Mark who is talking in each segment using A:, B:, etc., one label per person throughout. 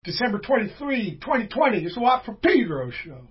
A: December 23, 2020. It's the Watt from Pedro show.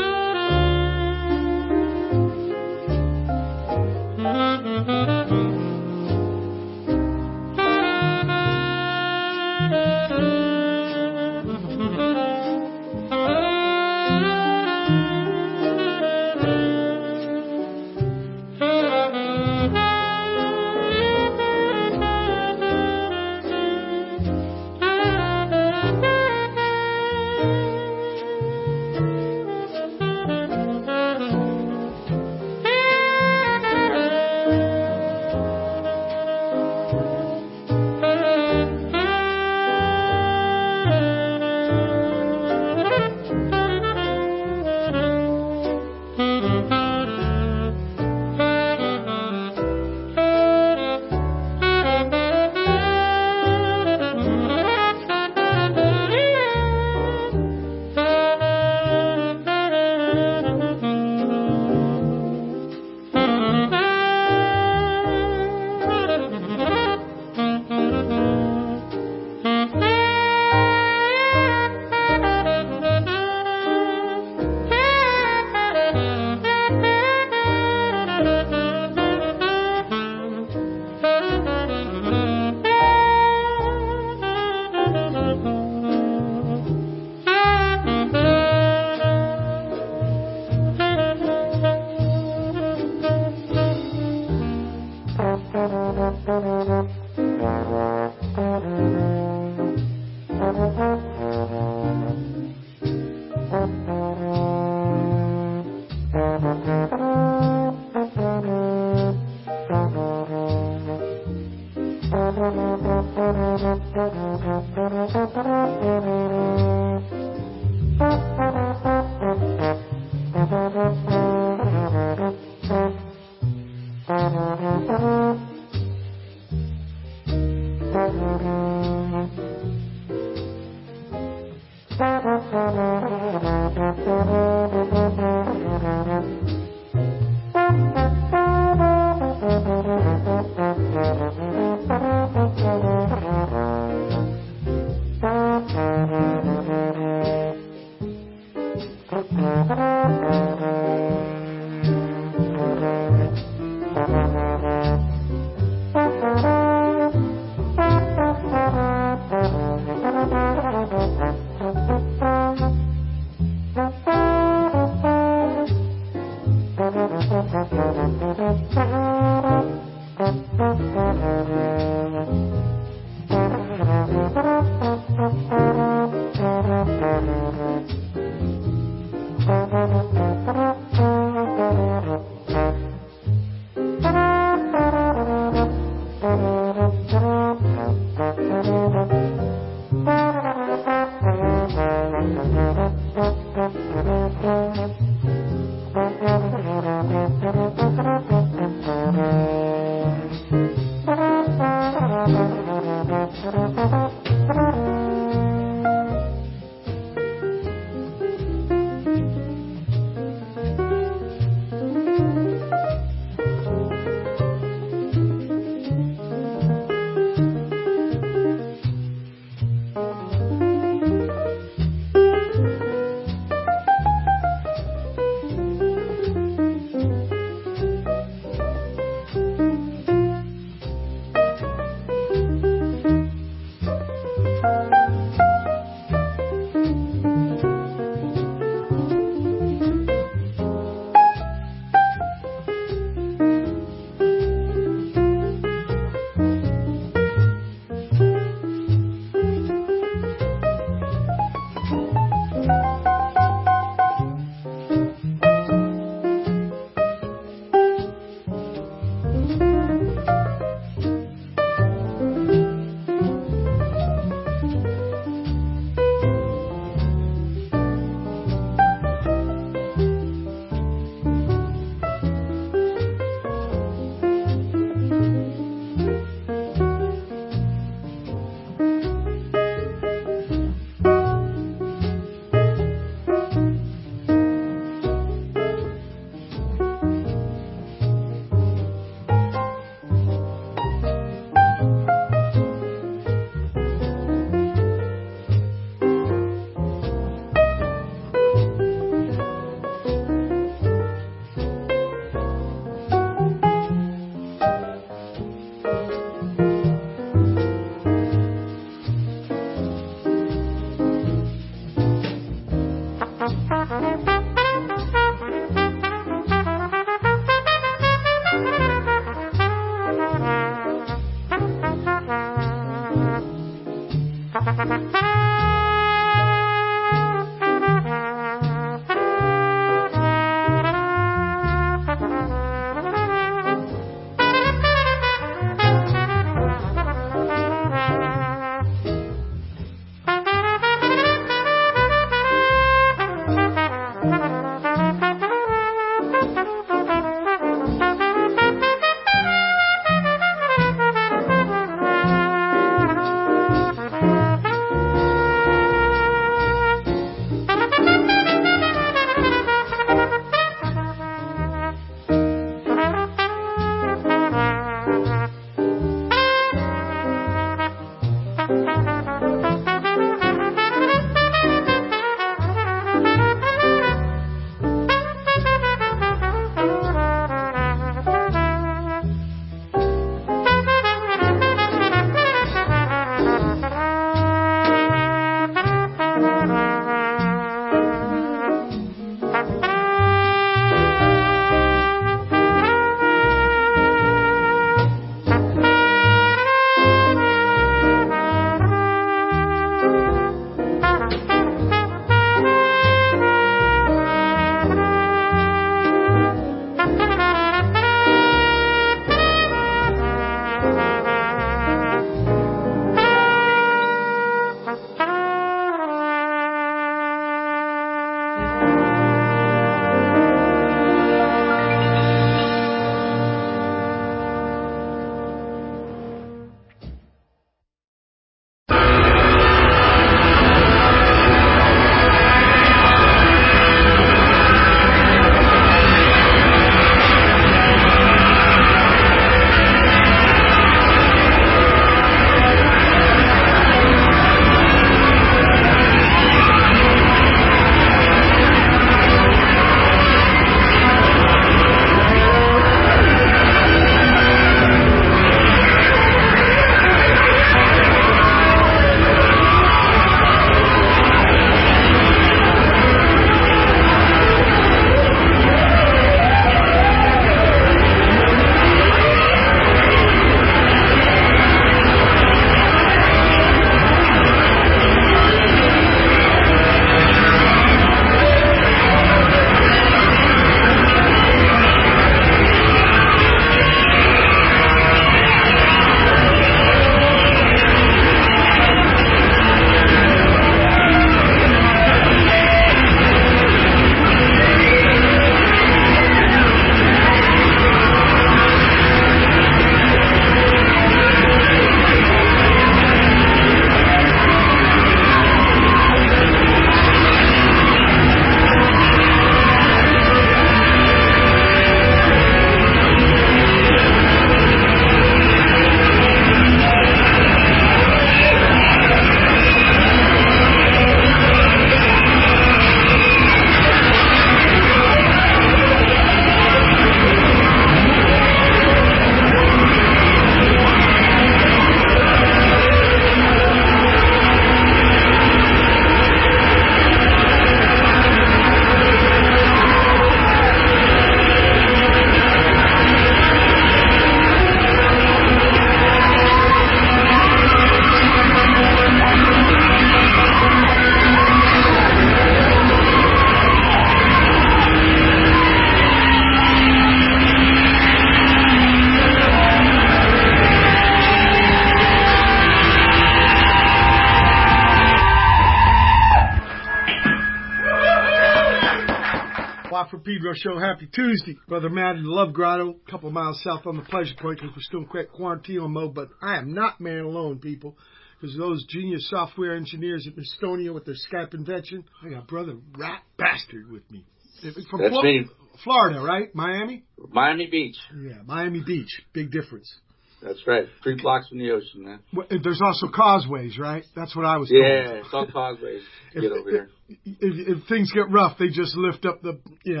A: Watt from Pedro Show. Happy Tuesday. Brother Matt in the Love Grotto, a couple of miles south on the Pleasure Point because we're still in quarantine mode. But I am not man alone, people, because those genius software engineers at Estonia with their Skype invention, I got Brother Rat Bastard with me. From
B: That's me.
A: Florida, right? Miami?
B: Miami Beach.
A: Yeah, Miami Beach. Big difference.
B: That's right. 3 blocks from the ocean, man.
A: Well, there's also causeways, right? That's what I was told.
B: Yeah, it's all causeways to get over here.
A: If things get rough, they just lift up the... Yeah.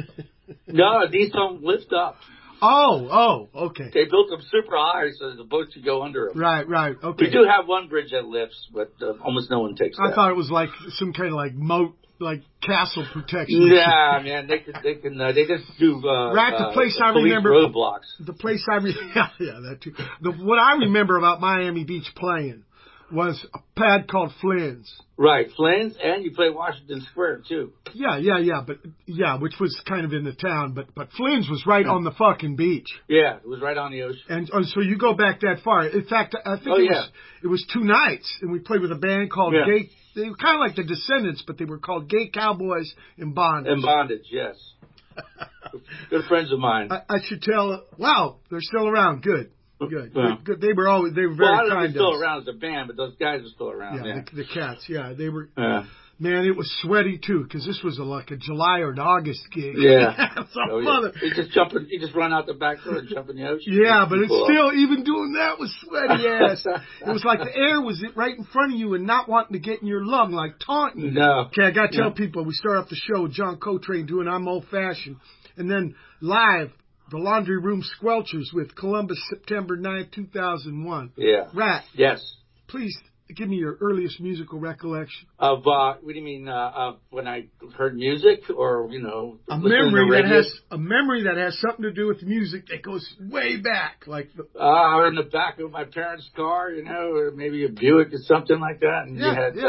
B: No, these don't lift up.
A: Oh, okay.
B: They built them super high so the boats could go under them.
A: Right, okay.
B: We do have one bridge that lifts, but almost no one takes that.
A: I thought it was like some kind of like moat, like castle protection.
B: Yeah, man, they just do
A: the place I
B: police
A: remember,
B: roadblocks.
A: The place I yeah, that too. What I remember about Miami Beach playing was a pad called Flynn's.
B: Right, Flynn's, and you play Washington Square too.
A: Yeah, which was kind of in the town, but Flynn's was right on the fucking beach.
B: Yeah, it was right on the ocean.
A: And so you go back that far. In fact, I think it was 2 nights, and we played with a band called Gay. They were kind of like the Descendants, but they were called Gay Cowboys in Bondage.
B: In Bondage, yes. Good friends of mine.
A: I should tell. Wow, they're still around. Good.
B: Yeah.
A: Good. They were very kind.
B: I don't know if they're still around as a band, but those guys are still around.
A: Yeah, the Cats. Yeah, they were.
B: Yeah.
A: Man, it was sweaty too, because this was like a July or an August gig.
B: Yeah.
A: So
B: You just run out the back door and jump in the ocean.
A: Yeah, but it's still, even doing that was sweaty ass. It was like the air was right in front of you and not wanting to get in your lung, like taunting.
B: No.
A: Okay, I gotta tell people, we start off the show with John Coltrane doing I'm Old Fashioned, and then live, the Laundry Room Squelchers with Columbus, September 9th, 2001.
B: Yeah.
A: Rat.
B: Yes.
A: Please give me your earliest musical recollection.
B: Of, what do you mean, of when I heard music, or,
A: a memory that has something to do with music that goes way back, like the...
B: in the back of my parents' car, or maybe a Buick or something like that, and you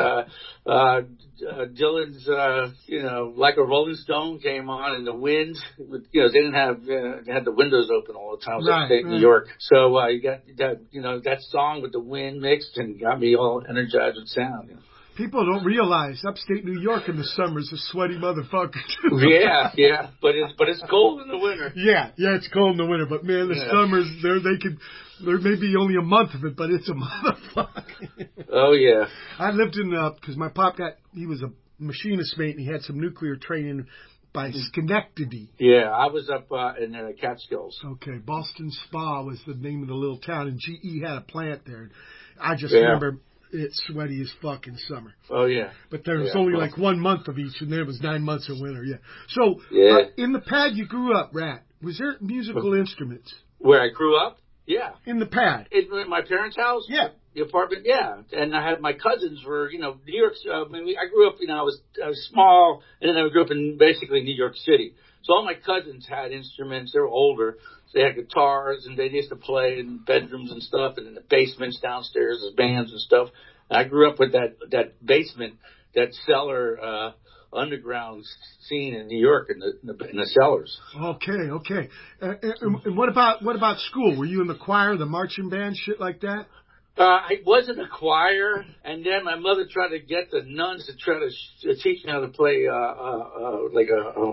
B: had, Dylan's, Like a Rolling Stone came on, and the wind, they didn't have, they had the windows open all the time. I was upstate New York. So, you got that, that song with the wind mixed and got me all energized with sound.
A: People don't realize upstate New York in the summer is a sweaty motherfucker too.
B: Yeah, but it's cold in the winter.
A: Yeah, it's cold in the winter, but man, the summers there may be only a month of it, but it's a motherfucker.
B: Oh yeah.
A: I lived in because my pop he was a machinist mate and he had some nuclear training by Schenectady.
B: Yeah, I was up in the Catskills.
A: Okay, Boston Spa was the name of the little town, and GE had a plant there. I just remember it's sweaty as fucking summer.
B: Oh, yeah.
A: But there was only like 1 month of each, and there was 9 months of winter, So, in the pad you grew up, Rat, was there musical instruments?
B: Where I grew up? Yeah.
A: In the pad?
B: In my parents' house?
A: Yeah.
B: The apartment? Yeah. And I had my cousins were, New York. I grew up, I was small, and then I grew up in basically New York City. So all my cousins had instruments. They were older. So they had guitars, and they used to play in bedrooms and stuff, and in the basements downstairs as bands and stuff. And I grew up with that basement, that cellar, underground scene in New York in the cellars.
A: Okay. And what about school? Were you in the choir, the marching band, shit like that?
B: I was in a choir, and then my mother tried to get the nuns to try to teach me how to play like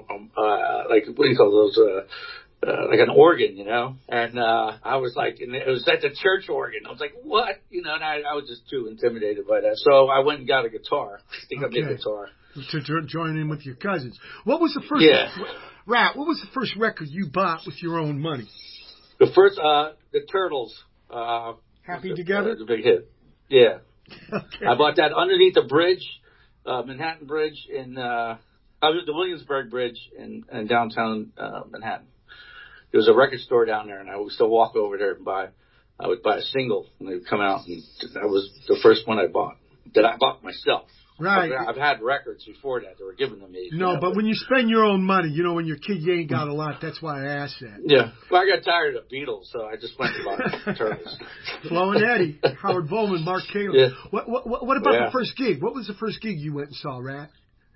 B: what do you call those? Like an organ, and I was like, and it was at the church organ. I was like, what? And I was just too intimidated by that. So I went and got a guitar. I think I made a guitar.
A: To join in with your cousins. What was the first, Rat, what was the first record you bought with your own money?
B: The first, the Turtles.
A: Happy Together?
B: The big hit. Yeah.
A: Okay.
B: I bought that underneath the bridge, Manhattan Bridge the Williamsburg Bridge in downtown Manhattan. There was a record store down there, and I would still walk over there and I would buy a single, and they would come out, and that was the first one I bought, that I bought myself.
A: Right.
B: I've had records before that were given to me.
A: No, but when you spend your own money, when you're a kid, you ain't got a lot. That's why I asked that.
B: Yeah. Well, I got tired of the Beatles, so I just went to buy Turtles.
A: Flo and Eddie, Howard Bowman, Mark Taylor. Yeah. What about the first gig? What was the first gig you went and saw, Rat?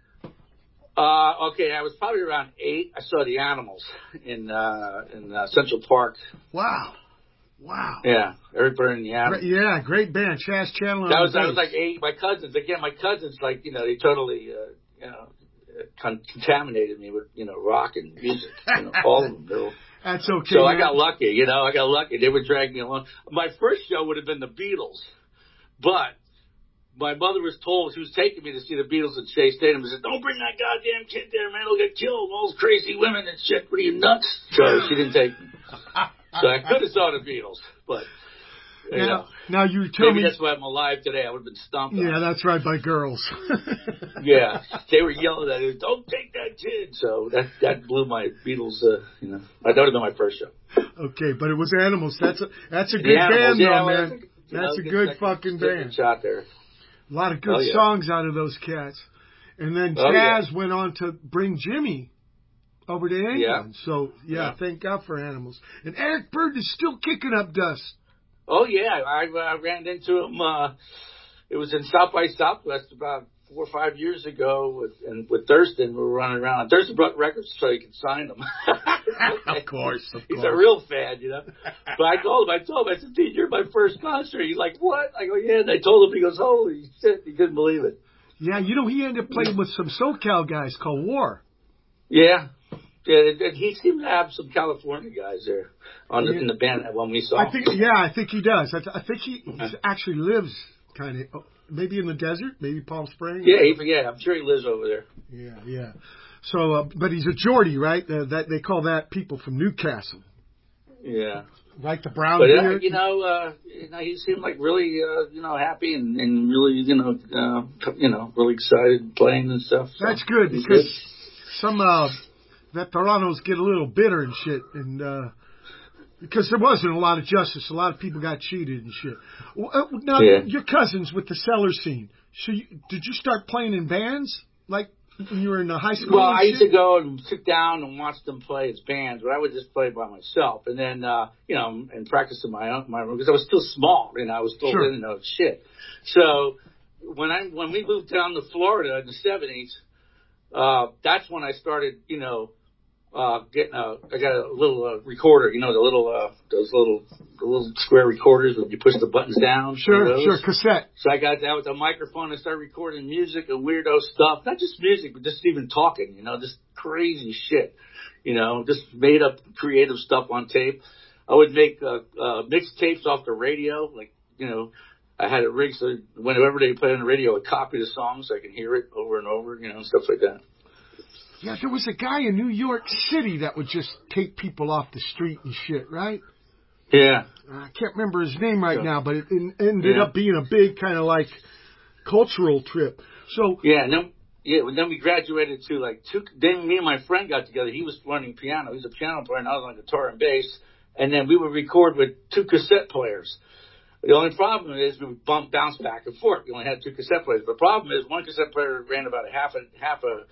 B: Okay, I was probably around 8. I saw the Animals in Central Park.
A: Wow.
B: Yeah, everybody in the Animals.
A: Yeah, great band. Chas Chandler.
B: That was like 8. My cousins, like, they totally, contaminated me with, rock and music. All of them.
A: That's okay.
B: So man. I got lucky. They would drag me along. My first show would have been the Beatles, but my mother was told, she was taking me to see the Beatles at Shea Stadium, and said, don't bring that goddamn kid there, man. He'll get killed. All those crazy women and shit. What are you, nuts? So she didn't take me. So I could have saw the Beatles, but,
A: Now you tell me.
B: Maybe that's why I'm alive today. I would have been stomped on.
A: Yeah, that's right, by girls.
B: Yeah. They were yelling at it, don't take that kid. So that blew my Beatles, that would have been my first show.
A: Okay, but it was Animals. That's a good band, though, man. That's a good fucking band.
B: Shot there.
A: A lot of good songs out of those cats. And then Chaz went on to bring Jimmy over to England. Yeah. So, thank God for Animals. And Eric Burdon is still kicking up dust.
B: Oh, yeah. I ran into him it was in South by Southwest about 4 or 5 years ago with Thurston. We were running around. Thurston brought records so he could sign them.
A: Of course.
B: He's a real fan, you know. But I told him, I said, dude, you're my first concert. He's like, what? I go, yeah. And I told him, he goes, holy shit. He couldn't believe it.
A: Yeah, you know, he ended up playing with some SoCal guys called War.
B: Yeah. Yeah, and he seemed to have some California guys there in the band when we saw him.
A: I think he does. I think he actually lives kind of maybe in the desert, maybe Palm Springs.
B: Yeah, I'm sure he lives over there.
A: Yeah. So, but he's a Geordie, right? That they call that people from Newcastle.
B: Yeah.
A: Like the brown
B: but,
A: beard.
B: He seemed like really, happy and really, really excited playing and stuff. So
A: that's good because some veteranos get a little bitter and shit, and because there wasn't a lot of justice, a lot of people got cheated and shit. Now, your cousins with the cellar scene. So, did you start playing in bands like when you were in high school?
B: Well, I used to go and sit down and watch them play as bands, but I would just play by myself, and then and practice in my room because I was still small, I was still didn't know shit. So when we moved down to Florida in the '70s, that's when I started, I got a little recorder, those little square recorders where you push the buttons down.
A: Sure, cassette.
B: So I got that with a microphone and started recording music and weirdo stuff. Not just music, but just even talking, just crazy shit, just made up creative stuff on tape. I would make mixtapes off the radio, I had it rigged so whenever they play on the radio, I would copy the song so I can hear it over and over, stuff like that.
A: Yeah, there was a guy in New York City that would just take people off the street and shit, right?
B: Yeah.
A: I can't remember his name right now, but it ended up being a big kind of like cultural trip. So
B: then we graduated to then me and my friend got together. He was learning piano. He's a piano player and I was on guitar and bass. And then we would record with 2 cassette players. The only problem is we would bounce back and forth. We only had 2 cassette players. The problem is one cassette player ran about a half a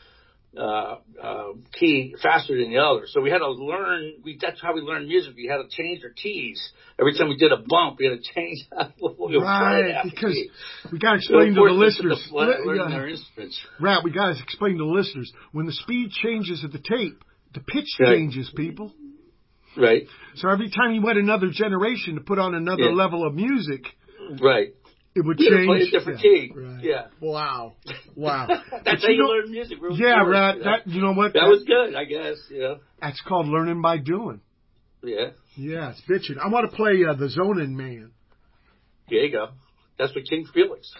B: key faster than the other. So we had to learn, that's how we learned music. We had to change our keys. Every time we did a bump, we had to change
A: right, because we got to explain to the listeners.
B: Learning their instruments.
A: Right, we got to explain to the listeners. When the speed changes of the tape, the pitch changes, people.
B: Right.
A: So every time you went another generation to put on another level of music.
B: Right.
A: It would change.
B: Play a different key.
A: Right.
B: Yeah.
A: Wow.
B: That's how you learn music.
A: Right. You know what?
B: That was good, I guess.
A: That's called learning by doing.
B: Yeah.
A: Yeah, it's bitching. I want to play the Zonin Man.
B: There you go. That's with King Felix.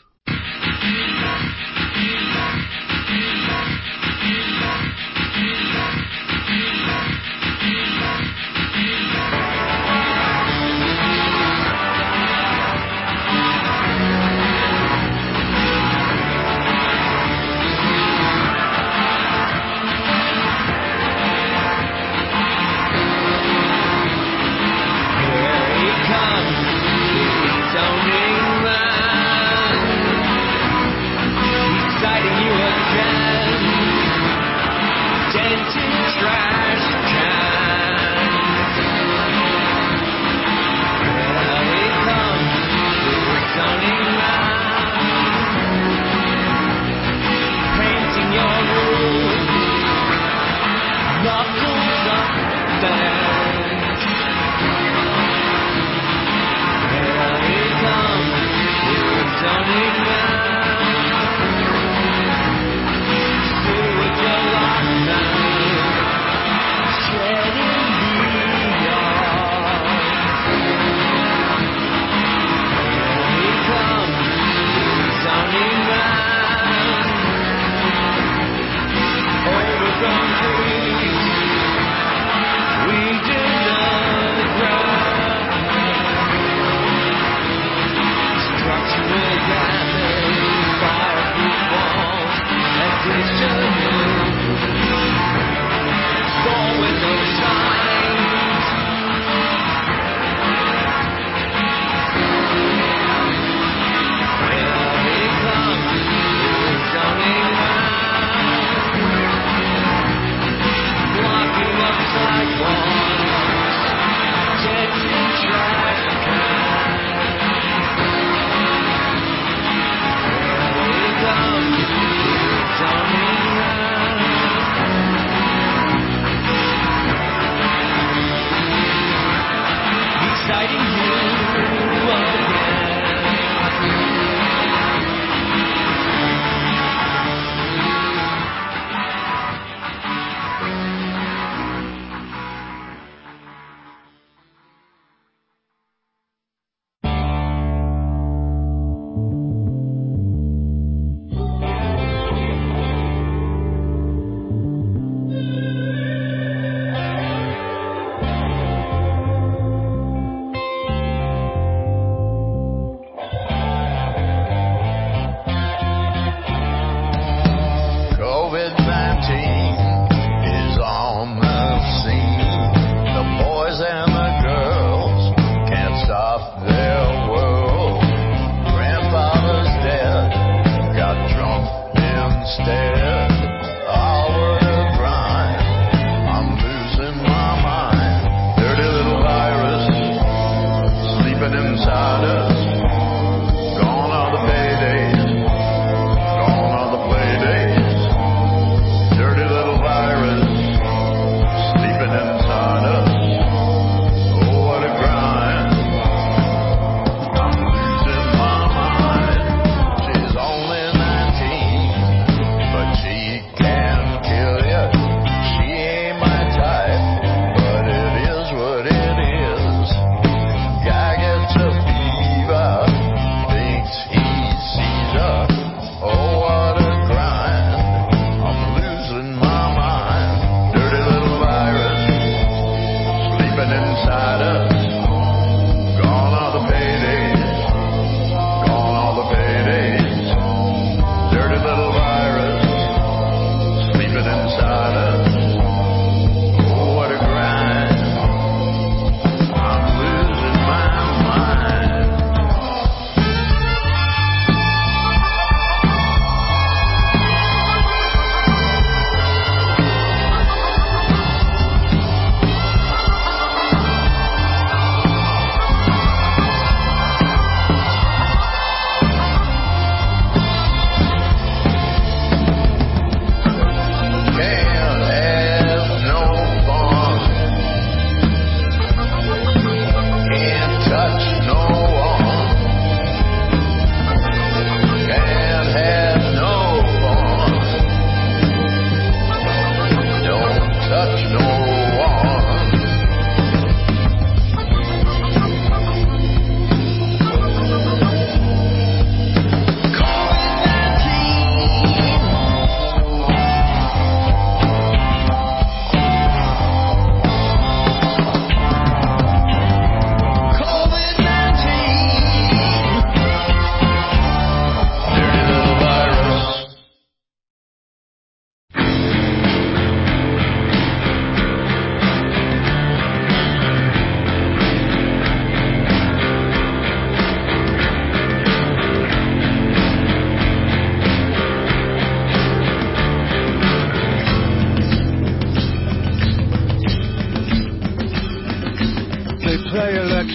C: Here he comes, the zoning man.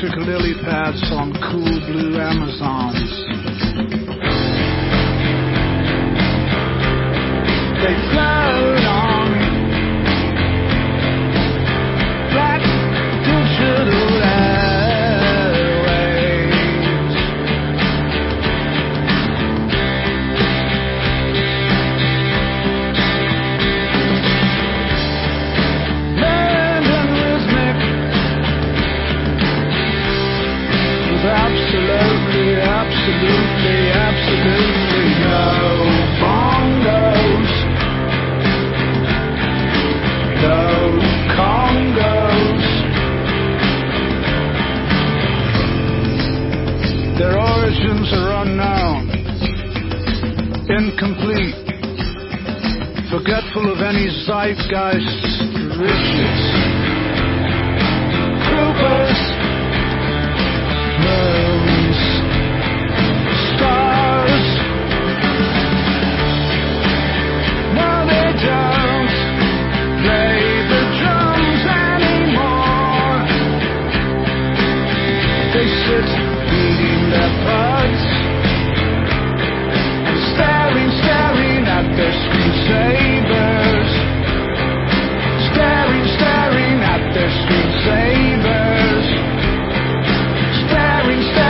C: electric lily pads on cool blue Amazons. They float on black digital airwaves. London rhythmic with absolutely no bongos. No Congos. Their origins are unknown, incomplete, forgetful of any zeitgeist riches. Groupers, moons, stars. No, they don't play the drums anymore. They sit beating their buds and staring at their screensavers. Staring at their screensavers. Staring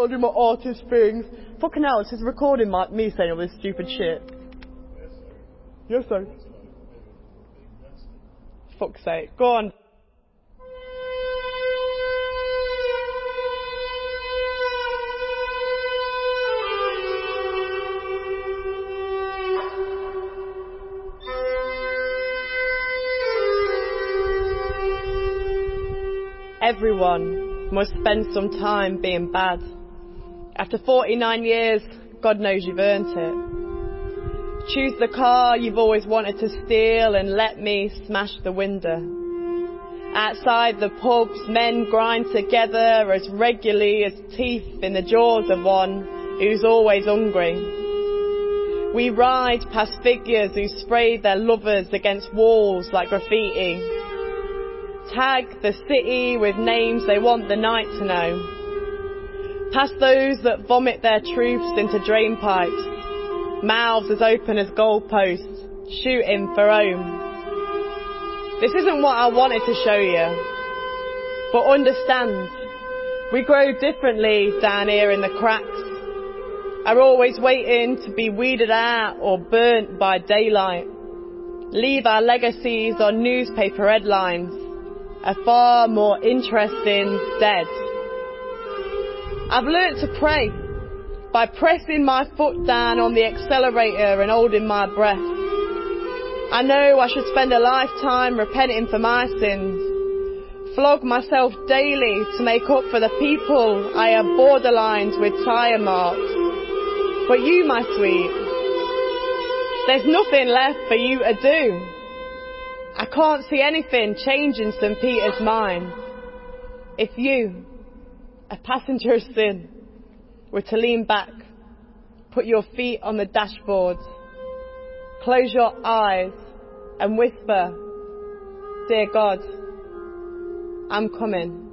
D: I do my artist things. Fucking hell, this is recording me saying all this stupid shit. Yes, sir. Fuck's sake. Go on. Everyone must spend some time being bad. After 49 years, God knows you've earned it. Choose the car you've always wanted to steal and let me smash the window. Outside the pubs, men grind together as regularly as teeth in the jaws of one who's always hungry. We ride past figures who sprayed their lovers against walls like graffiti. Tag the city with names they want the night to know. Past those that vomit their truths into drain pipes, mouths as open as goalposts, shooting for home. This isn't what I wanted to show you, but understand, we grow differently down here in the cracks, are always waiting to be weeded out or burnt by daylight. Leave our legacies on newspaper headlines, are far more interesting dead. I've learnt to pray by pressing my foot down on the accelerator and holding my breath. I know I should spend a lifetime repenting for my sins, flog myself daily to make up for the people I have borderlines with tyre marks. But you, my sweet, there's nothing left for you to do. I can't see anything changing St. Peter's mind. If you, a passenger of sin, were to lean back, put your feet on the dashboard, close your eyes and whisper, "Dear God, I'm coming."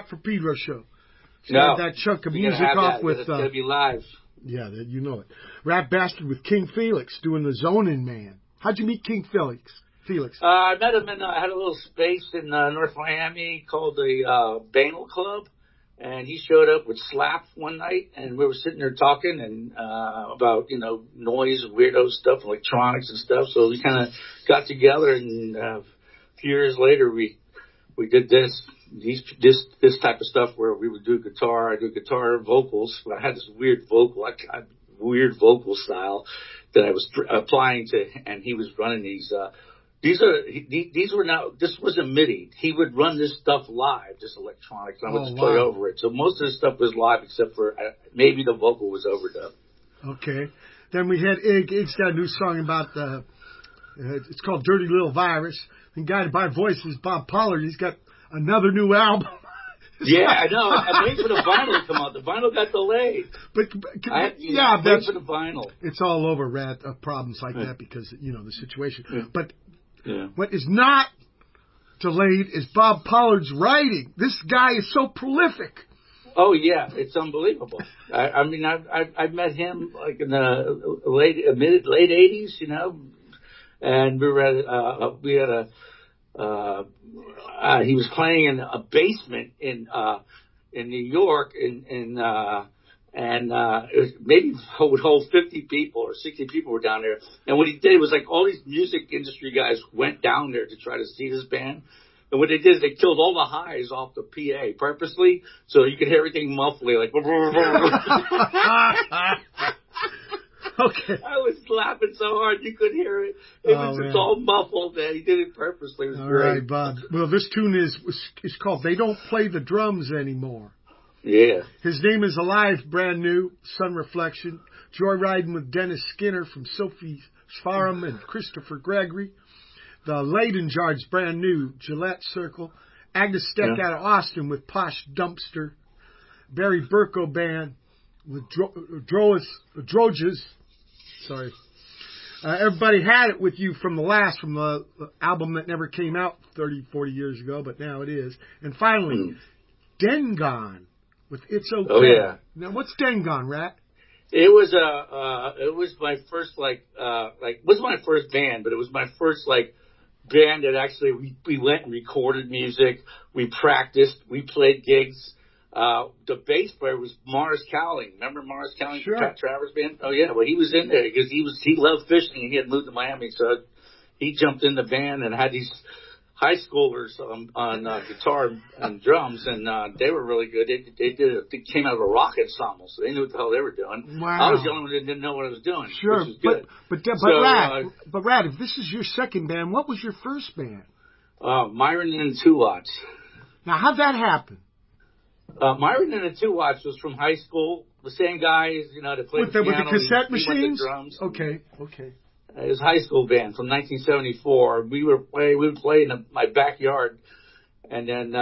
A: for Pedro show.
B: No.
A: That chunk of
B: You
A: music
B: gotta have
A: off
B: that.
A: with.
B: It's gonna be live.
A: Yeah, you know it. Rap Bastard with King Felix doing the Zonin' Man. How'd you meet King Felix?
B: I met him I had a little space in North Miami called the Banal Club, and he showed up with Slap one night, and we were sitting there talking and about noise and weirdo stuff, electronics and stuff. So we kind of got together, and a few years later we did this type of stuff where we would do guitar. I do guitar vocals. I had this weird vocal style that I was applying to, and he was running these. This wasn't MIDI. He would run this stuff live, just electronics, and I would just play over it. So most of the stuff was live, except for maybe the vocal was overdubbed.
A: Okay. Then we had Ig. Ig's got a new song about it's called Dirty Little Virus. And guided by voices, Bob Pollard. He's got another new album.
B: Yeah, I know. I'm waiting for the vinyl to come out. The vinyl got delayed.
A: I'm
B: waiting for the vinyl.
A: It's all over, Rat, problems like that because, the situation.
B: Yeah.
A: But
B: yeah.
A: What is not delayed is Bob Pollard's writing. This guy is so prolific.
B: Oh, yeah. It's unbelievable. I mean, I've met him like in the late 80s, and we were at he was playing in a basement in New York, and it was maybe would hold 50 people or 60 people were down there. And what he did was like all these music industry guys went down there to try to see this band. And what they did is they killed all the highs off the PA purposely so you could hear everything muffly, like.
A: Okay.
B: I was laughing so hard you couldn't hear it. It was just all muffled, man. He did it purposely. It was great.
A: All right, Bob. Well, this tune is called They Don't Play the Drums Anymore.
B: Yeah.
A: His name is Alive, brand new, Sun Reflection. Joyriding with Dennis Skinner from Sophie Sfarum and Christopher Gregory. The Leyden Jars, brand new, Gillette Circle. Agnes Steck out of Austin with Posh Dumpster. Barry Burko Band with Droges. Sorry. Everybody had it with you from the album that never came out 30, 40 years ago, but now it is. And finally, Dengon with It's Okay.
B: Oh, yeah.
A: Now, what's Dengon, Rat?
B: It was my first wasn't my first band, but it was my first band that actually we went and recorded music, we practiced, we played gigs. The bass player was Morris Cowling. Remember Morris Cowling from Pat Travers band? Oh yeah, well he was in there because he loved fishing and he had moved to Miami, so he jumped in the band and had these high schoolers on guitar and drums, and they were really good. They came out of a rock ensemble, so they knew what the hell they were doing.
A: Wow.
B: I was the only one that didn't know what I was doing.
A: Sure,
B: which was good.
A: But Rat, if this is your second band, what was your first band?
B: Myron and the Two Watts.
A: Now, how'd that happen?
B: Myron and the Two Watts was from high school. The same guys, that played the piano.
A: With the cassette machines?
B: The drums.
A: Okay.
B: It was a high school band from 1974. We would play in my backyard, and then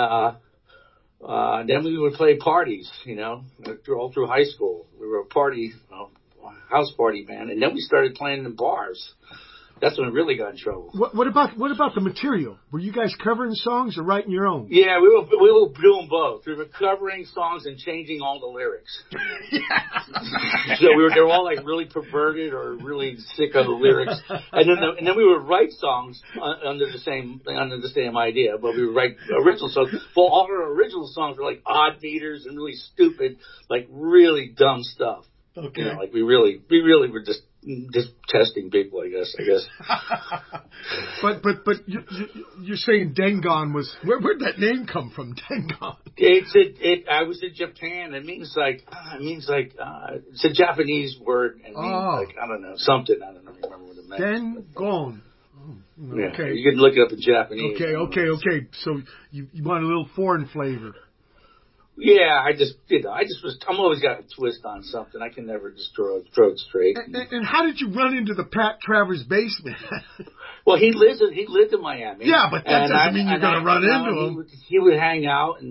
B: we would play parties, all through high school. We were a house party band, and then we started playing in bars. That's when we really got in trouble.
A: What about the material? Were you guys covering songs or writing your own?
B: Yeah, we were doing both. We were covering songs and changing all the lyrics. So they were all really perverted or really sick of the lyrics. And then we would write songs under the same idea, but we would write original songs. Well, all our original songs were odd meters and really stupid, really dumb stuff.
A: Okay.
B: We really were just testing people, I guess.
A: But you're saying Dengon was where'd that name come from? Dengon.
B: I was in Japan. It means it's a Japanese word and means I don't know something. I don't remember what it meant.
A: Dengon.
B: Yeah,
A: okay.
B: You can look it up in Japanese.
A: Okay. So you want a little foreign flavor.
B: Yeah, I'm always got a twist on something. I can never just throw it straight.
A: And how did you run into the Pat Travers basement?
B: Well, he lived in Miami.
A: Yeah, but that doesn't mean you're going to run into him.
B: He would hang out and,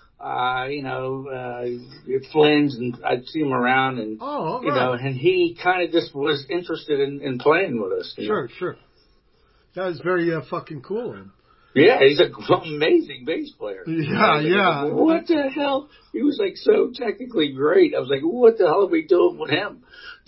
B: Flynn's, and I'd see him around and, and he kind of just was interested in playing with us.
A: Sure. That was very fucking cool.
B: Yeah, he's an amazing bass player.
A: Yeah, yeah.
B: What the hell? He was like so technically great. I was like, what the hell are we doing with him?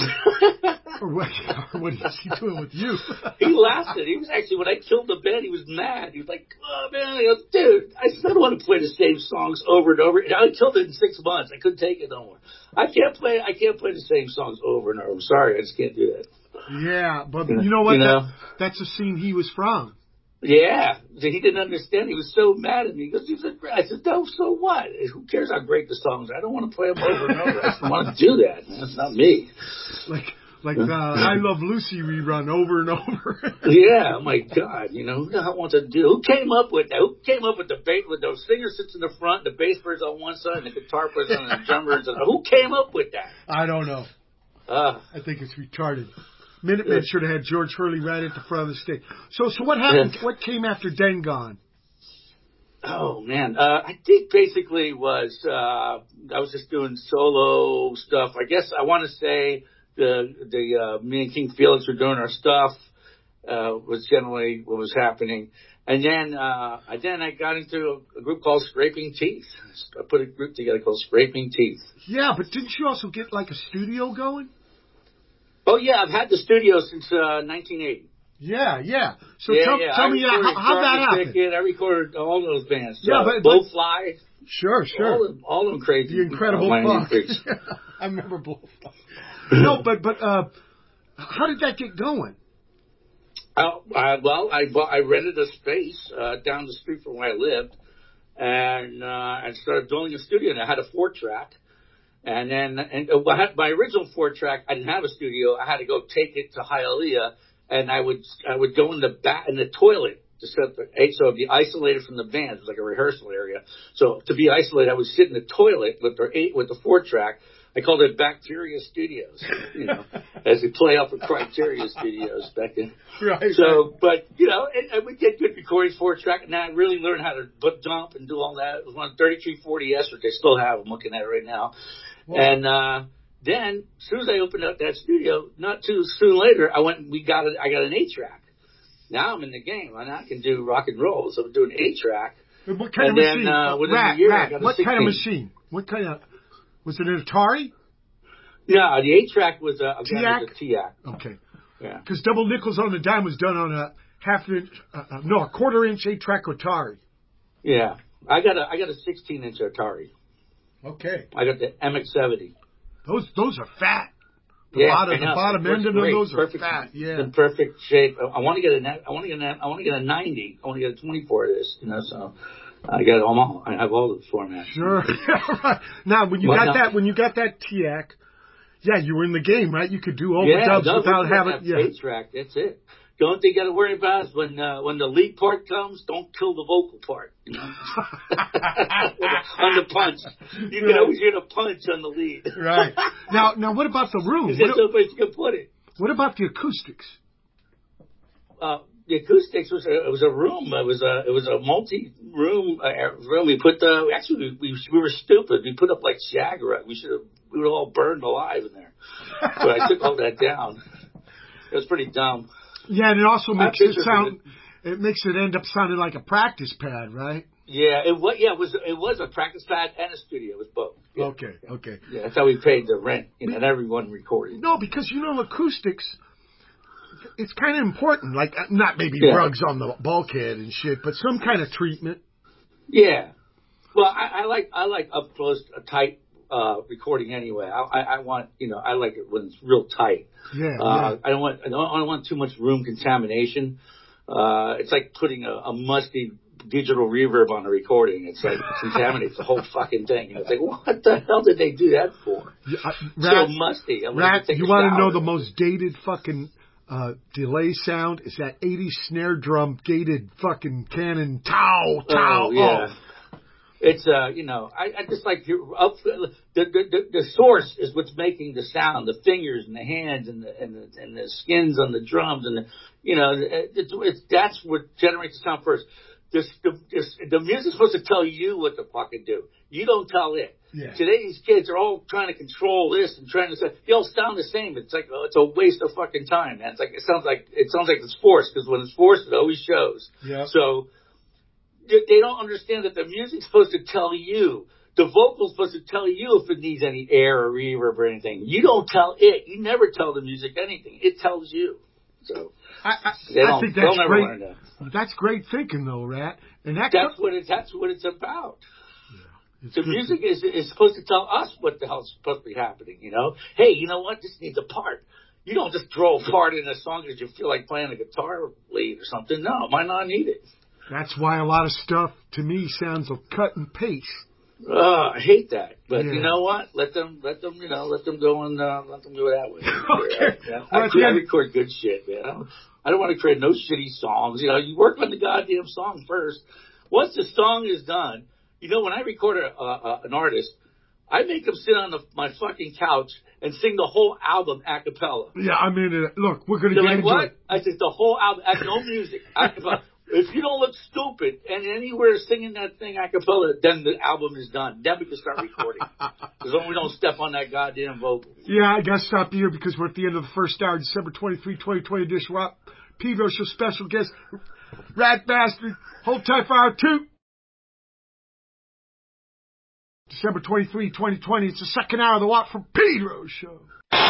A: What is he doing with you?
B: He lasted. He was actually, when I killed the band, he was mad. He was like, oh man, I go, dude, I still want to play the same songs over and over. And I killed it in 6 months. I couldn't take it no more. I can't play the same songs over and over. I'm sorry, I just can't do that.
A: Yeah, but you know what? That's the scene he was from.
B: Yeah, he didn't understand. He was so mad at me. He goes, I said, no, so what? Who cares how great the songs are? I don't want to play them over and over. I just don't want to do that. That's not me.
A: Like the I Love Lucy rerun over and over.
B: Yeah, oh my God, who the hell wants to do? Who came up with that? Who came up with the bass? With those singer sits in the front, the bass player's on one side, and the guitar player's on the drummer's. Who came up with that?
A: I don't know. I think it's retarded. Minutemen should have had George Hurley right at the front of the stage. So what happened? Yeah. What came after Den Gone?
B: Oh man, I think basically was I was just doing solo stuff. I guess I want to say the me and King Felix were doing our stuff was generally what was happening, and then I got into a group called Scraping Teeth. I put a group together called Scraping Teeth.
A: Yeah, but didn't you also get like a studio going?
B: Oh yeah, I've had the studio since 1980.
A: Yeah. So tell me how that happened.
B: I recorded all those bands.
A: Yeah, but
B: Blowfly.
A: Sure.
B: All them crazy.
A: The Incredible Funk. I remember Blowfly. No, but how did that get going?
B: I rented a space down the street from where I lived, and I started building a studio. And I had a 4-track. And then, I had my original 4-track. I didn't have a studio. I had to go take it to Hialeah, and I would go in the toilet to set up so it'd be isolated from the band. It was like a rehearsal area. So to be isolated, I would sit in the toilet with the 4-track. I called it Bacteria Studios, as they play off of Criteria Studios back then.
A: Right.
B: So, but and we get good recordings 4-track, and I really learned how to dump and do all that. It was on 3340S, which I still have. I'm looking at it right now. Wow. And then, as soon as I opened up that studio, not too soon later, I got an 8-track. Now I'm in the game, and I can do rock and roll. So I'm doing 8-track.
A: What kind of machine?
B: Within a year, I got a 16.
A: What kind of machine? What kind of? Was it an Atari?
B: No, the 8-track was a TIAC.
A: Okay.
B: Yeah.
A: Because Double Nickels on the Dime was done on a a 1/4-inch 8-track Atari.
B: Yeah, I got a 16-inch Atari.
A: Okay.
B: I got the MX-70.
A: Those are fat. The bottom end of those are fat. Yeah.
B: In perfect shape. I want to get a 90. I want to get a 24 of this. So I got them all. I have all the formats.
A: Sure. Right. Now, when you got that TIAC, yeah, you were in the game, right? You could do overdubs without having
B: 8-track. That's it. The only thing you got to worry about is when the lead part comes, don't kill the vocal part. On the punch, you can always hear the punch on the lead.
A: Right. Now, what about the room?
B: There's no place you can put it.
A: What about the acoustics?
B: The acoustics was a room. It was a multi-room room. We put we were stupid. We put up like Shagger. We would all burned alive in there. So I took all that down. It was pretty dumb.
A: Yeah, and it also makes it sound. It makes it end up sounding like a practice pad, right?
B: Yeah, it was a practice pad and a studio. It was both. Yeah.
A: Okay.
B: Yeah, that's how we paid the rent, and everyone recorded.
A: No, because acoustics. It's kind of important, like not maybe rugs on the bulkhead and shit, but some kind of treatment.
B: Yeah. Well, I like up close, tight recording anyway. I want I like it when it's real tight.
A: Yeah.
B: I don't want too much room contamination. It's like putting a musty digital reverb on a recording. It's like it contaminates the whole fucking thing. It's like, what the hell did they do that for? So musty.
A: You want to know the most dated fucking delay sound? Is that 80s snare drum gated fucking Canon Tau.
B: Oh, yeah. It's I just like the source is what's making the sound, the fingers and the hands and the skins on the drums and that's what generates the sound first. The music's supposed to tell you what to fucking do. You don't tell it.
A: Yeah.
B: Today these kids are all trying to control this and trying to say they all sound the same. It's like it's a waste of fucking time, man. It sounds like it's forced because when it's forced, it always shows.
A: Yeah.
B: So they don't understand that the music's supposed to tell you. The vocal's supposed to tell you if it needs any air or reverb or anything. You don't tell it. You never tell the music anything. It tells you. So
A: I think that's great. That's great thinking, though, Rat. And that's
B: what it's about.
A: Yeah,
B: the music is supposed to tell us what the hell's supposed to be happening. You know, hey, you know what? This needs a part. You don't just throw a part in a song because you feel like playing a guitar lead or something. No, it might not need it.
A: That's why a lot of stuff to me sounds like cut and paste.
B: I hate that, but
A: yeah.
B: You know what? Let them go and let them go that way.
A: Okay.
B: Yeah. I record good shit, man. I don't want to create no shitty songs. You know, you work on the goddamn song first. Once the song is done, you know, when I record an artist, I make them sit on my fucking couch and sing the whole album a cappella.
A: Yeah, I mean, look, we're gonna
B: They're
A: get
B: like,
A: into
B: what?
A: it.
B: I said the whole album, no music, a cappella. If you don't look stupid and anywhere singing that thing a cappella, then the album is done. Then we can start recording. Because we don't step on that goddamn vocal.
A: Yeah, I got to stop here because we're at the end of the first hour, December 23, 2020 edition. Pedro Show special guest, Rat Bastard. Hold tight for hour 2. December 23, 2020. It's the second hour of the Watt from Pedro Show.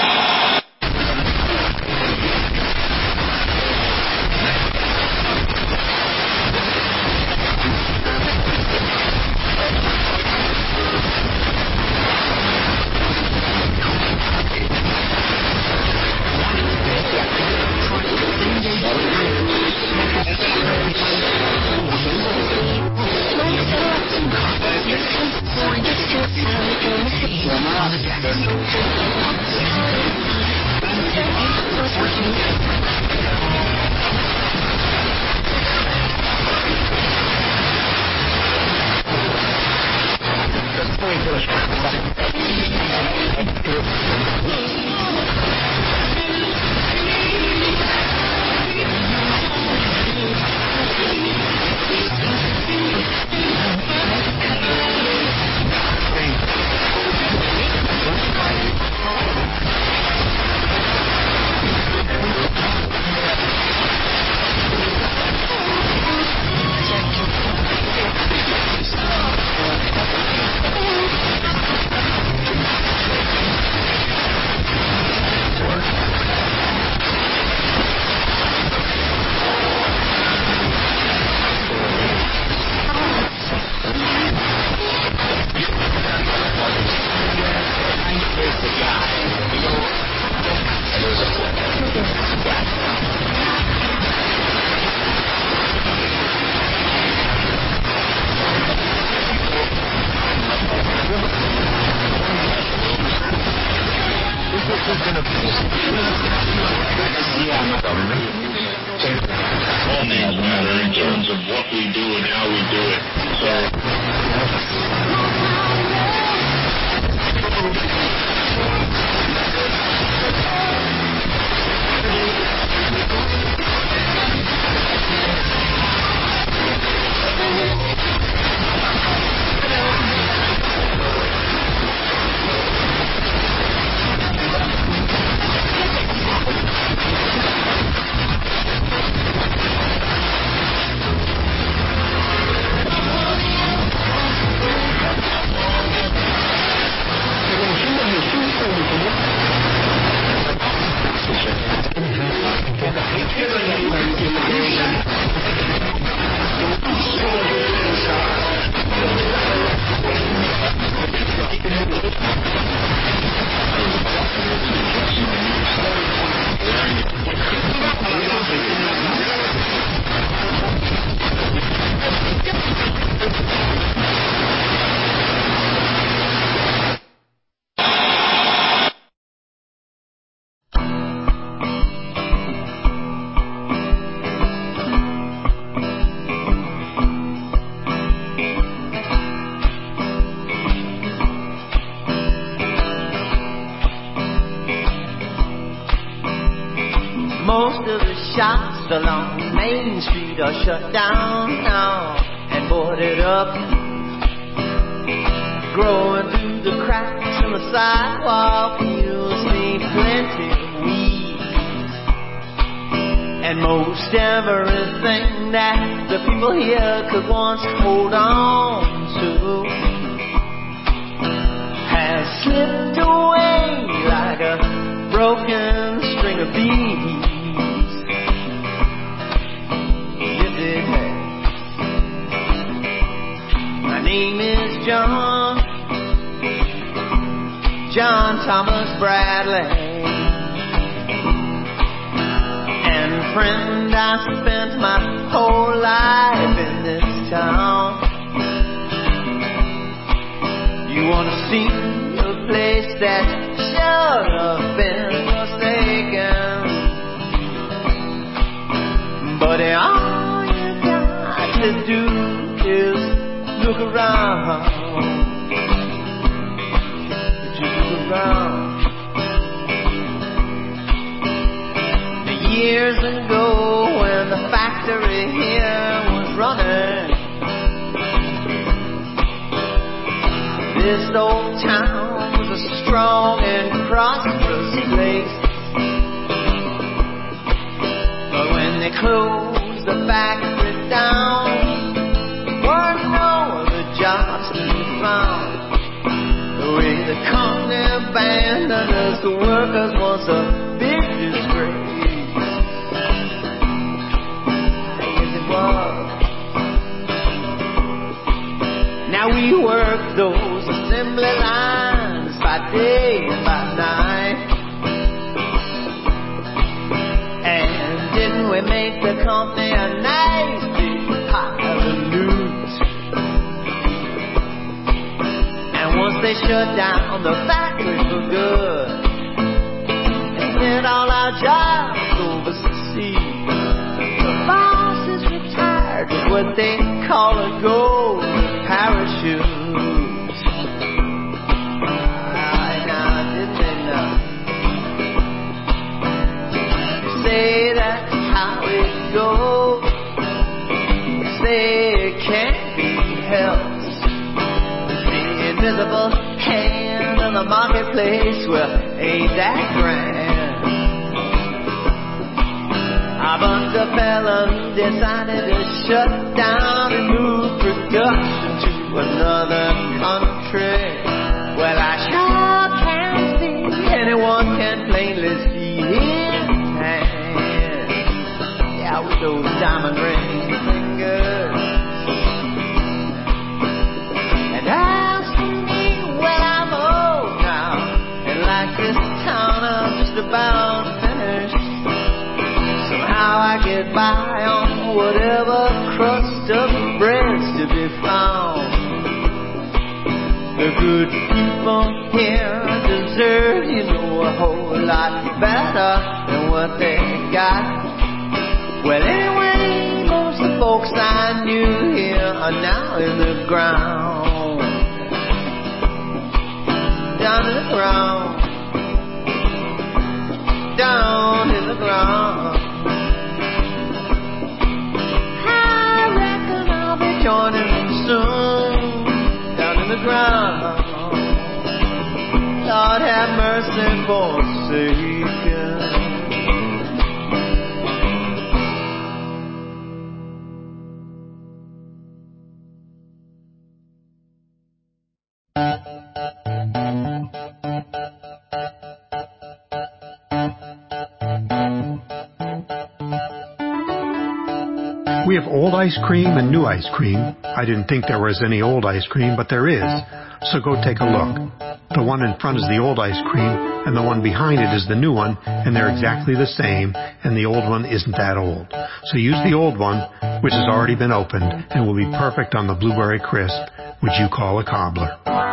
E: Along Main Street are shut down now and boarded up. Growing through the cracks in the sidewalk, you'll see plenty of weeds and And most everything that the people here could once hold on to has slipped away like a broken string of beads. Yes, it has. My name is John Thomas Bradley. And friend, I spent my whole life in this town. You wanna see a place that should have been forsaken, but all you got to do is look around. Just look around. Years ago, when the factory here was running, this old town was a strong and prosperous place. But when they closed the factory down, weren't no other jobs to be found. The way the company abandoned us, the workers, was a big disgrace. Now we work those assembly lines by day and by night. And didn't we make the company a nice big pile of loot? And once they shut down the factory for good, they sent all our jobs overseas. The boss is retired with what they call a golden parachute. Didn't they know? Say that's how it goes. Say it can't be helped. The invisible hand in the marketplace, well, ain't that grand? A bunch of fellas decided to shut down and move production to another country. Well, I sure can't see anyone can plainly see his hand. Yeah, with those diamond ring fingers. And as for me, well, I'm old now, and like this town, I'm just about finished. Somehow I get by on whatever crust of bread's to be found. The good people here deserve, you know, a whole lot better than what they got. Well, anyway, most of the folks I knew here are now in the ground. Down in the ground. Down in the ground. Joining them soon, down in the ground. Lord have mercy, forsaken.
F: We have old ice cream and new ice cream. I didn't think there was any old ice cream, but there is. So go take a look. The one in front is the old ice cream, and the one behind it is the new one, and they're exactly the same, and the old one isn't that old. So use the old one, which has already been opened, and will be perfect on the blueberry crisp, which you call a cobbler.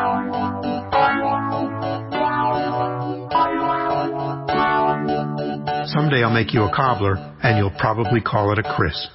F: Someday I'll make you a cobbler, and you'll probably call it a crisp.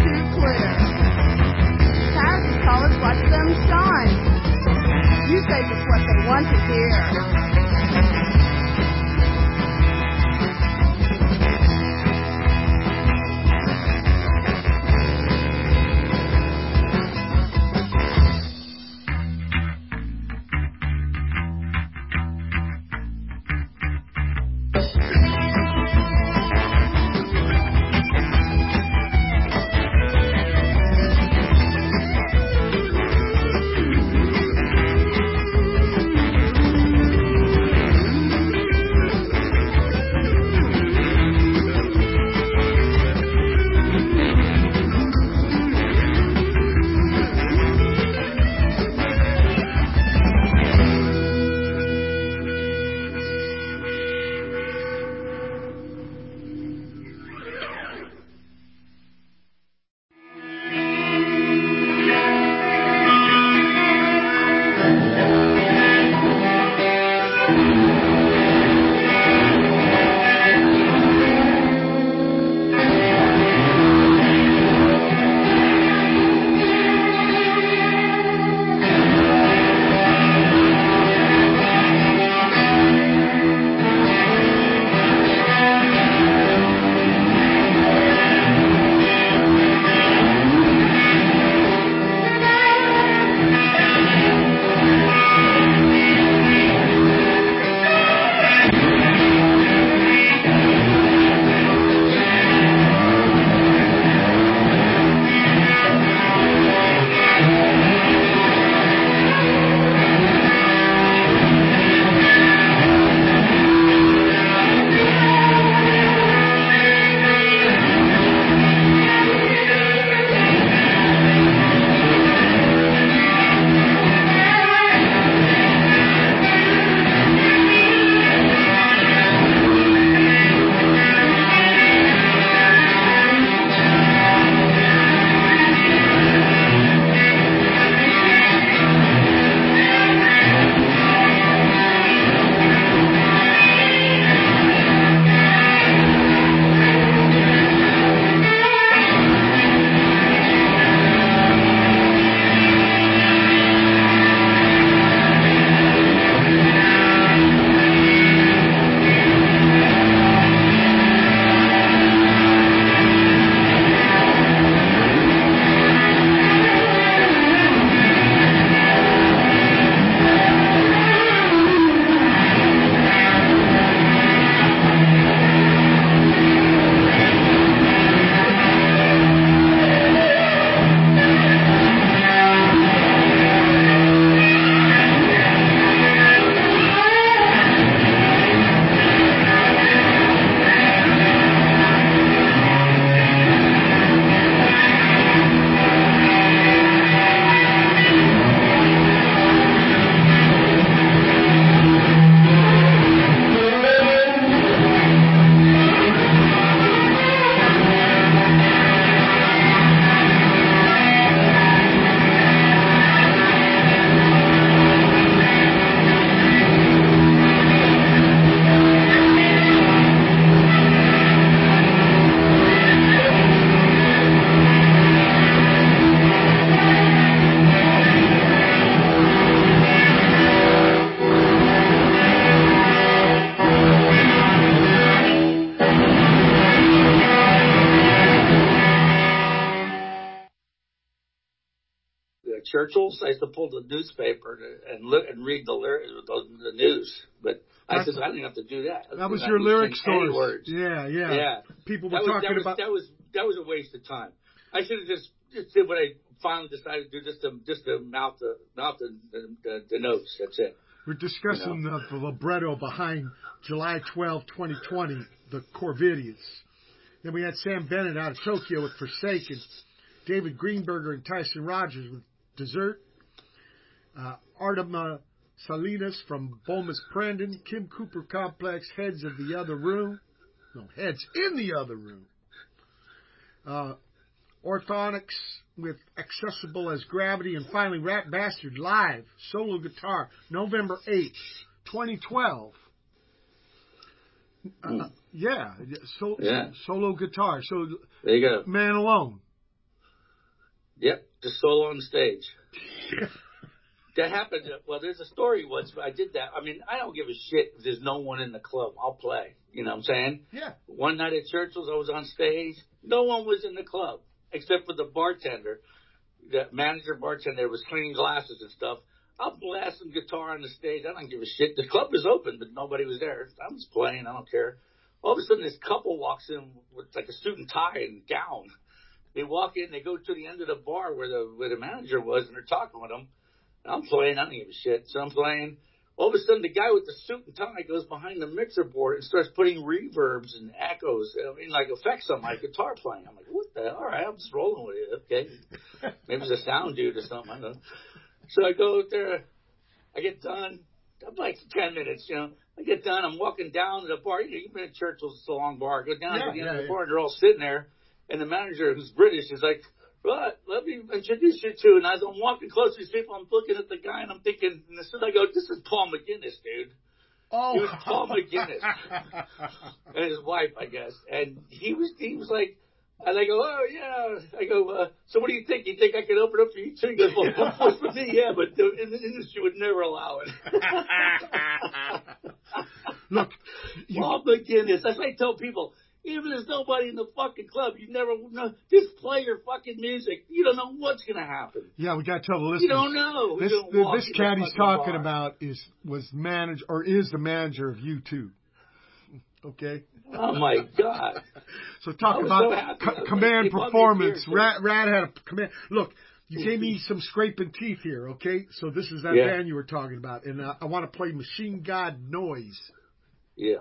G: too clear. Parents tell us watch them shine. You say just what they want to hear.
B: Churchill's. I used to pull the newspaper and look and read the news. But I said, I didn't have to do that.
A: That was your lyric
B: story.
A: stories. Yeah. People were talking about
B: that was a waste of time. I should have just did what I finally decided to do, just to mouth the notes. That's it.
A: We're discussing the libretto behind July 12, 2020, the Corvidians. Then we had Sam Bennett out of Tokyo with Forsaken, David Greenberger and Tyson Rogers with Dessert, Artem Salinas from Bomis Prandon, Kim Cooper Complex, Heads in the Other Room, Orthonics with Accessible as Gravity, and finally Rat Bastard live, solo guitar, November 8th, 2012. Solo guitar. So
B: there you go.
A: Man Alone.
B: Yep, just solo on stage. That happened. Well, there's a story once I did that. I mean, I don't give a shit if there's no one in the club. I'll play. You know what I'm saying?
A: Yeah.
B: One night at Churchill's, I was on stage. No one was in the club except for the bartender. The manager bartender was cleaning glasses and stuff. I'll blast some guitar on the stage. I don't give a shit. The club was open, but nobody was there. I'm just playing. I don't care. All of a sudden, this couple walks in with like a suit and tie and gown. They walk in. They go to the end of the bar where the manager was, and they're talking with them. I'm playing. I don't give a shit. So I'm playing. All of a sudden, the guy with the suit and tie goes behind the mixer board and starts putting reverbs and echoes, like effects on my guitar playing. I'm like, what the hell? All right, I'm just rolling with it. Okay. Maybe it's a sound dude or something. I don't know. So I go there. I get done. I'm like 10 minutes, you know. I get done. I'm walking down to the bar. You've been at Churchill's, it's a long bar. I go down to the end of the bar, and they're all sitting there. And the manager, who's British, is like, "Right, let me introduce you to." And as I'm walking close to these people, I'm looking at the guy, and I'm thinking, and as soon as I go, "This is Paul McGuinness, dude."
A: Oh.
B: He was Paul McGuinness. And his wife, I guess. And he was like, and I go, "Oh, yeah." I go, "So what do you think? You think I could open up for you too?" He goes, "Well, of course for me, yeah, but the industry would never allow it."
A: Look,
B: Paul McGuinness. That's why I tell people, even if there's nobody in the fucking club, you never know. Just play your fucking music. You don't know what's going to happen.
A: Yeah, we got to tell the listeners.
B: You don't know.
A: This cat he's talking about is the manager of U2. Okay.
B: Oh my God.
A: So talk about command performance. Rad had a command. Look, you gave me some scraping teeth here. Okay, so this is that band you were talking about, and I want to play Machine God Noise.
B: Yeah.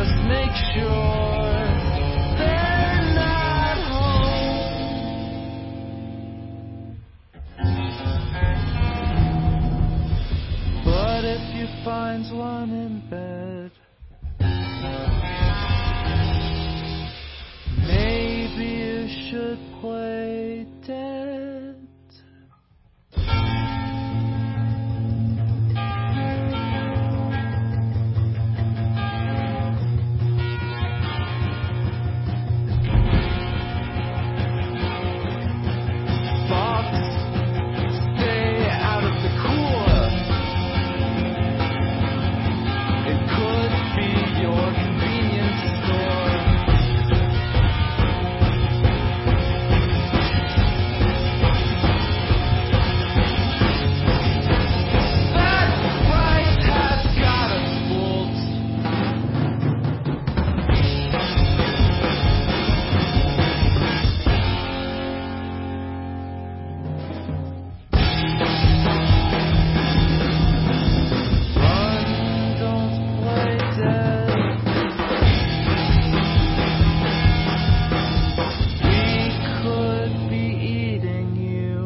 E: just make sure they're not home. But if you find one in bed, maybe you should play dead. Fox, stay out of the cooler. It could be your convenience store. That price has got us fooled. Run, don't play dead. We could be eating you.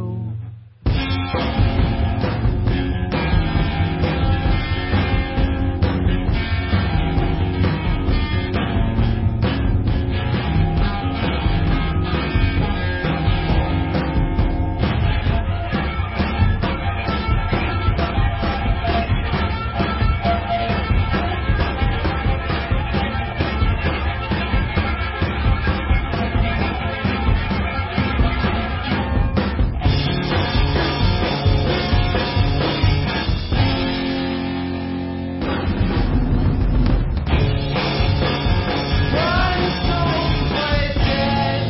E: Run, don't play dead.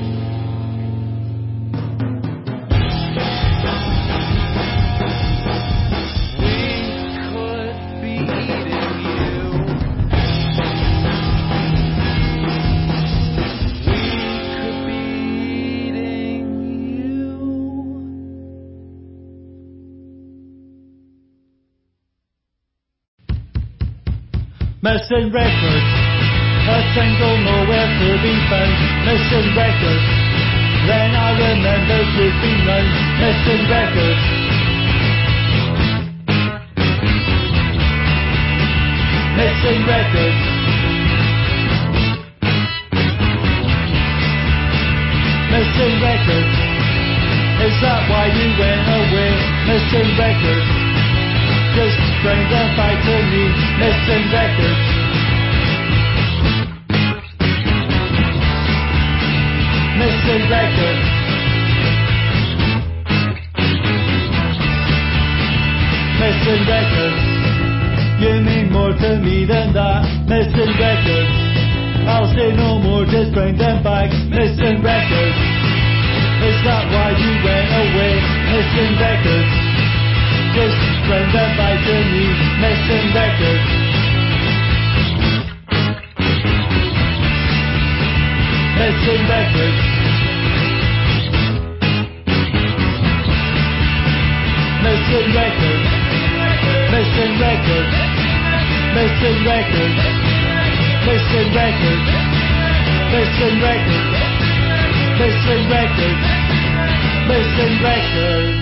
E: We could be eating you. We could be eating you.
H: Missing records, a single nowhere to be found. Missing records, then I remember looking round. Missing records. Missing records. Missing records. Is that why you went away? Missing records. Just bring them back to me. Missing records. Missing records. Missing records. You mean more to me than that. Missing records. I'll say no more, just bring them back. Missing records. Is that why you went away? Missing records. Just bring them back to me. Missing records. Missing records. Missing records. Missing records. Missing records. Missing records. Missing records. Missing records. Missing records.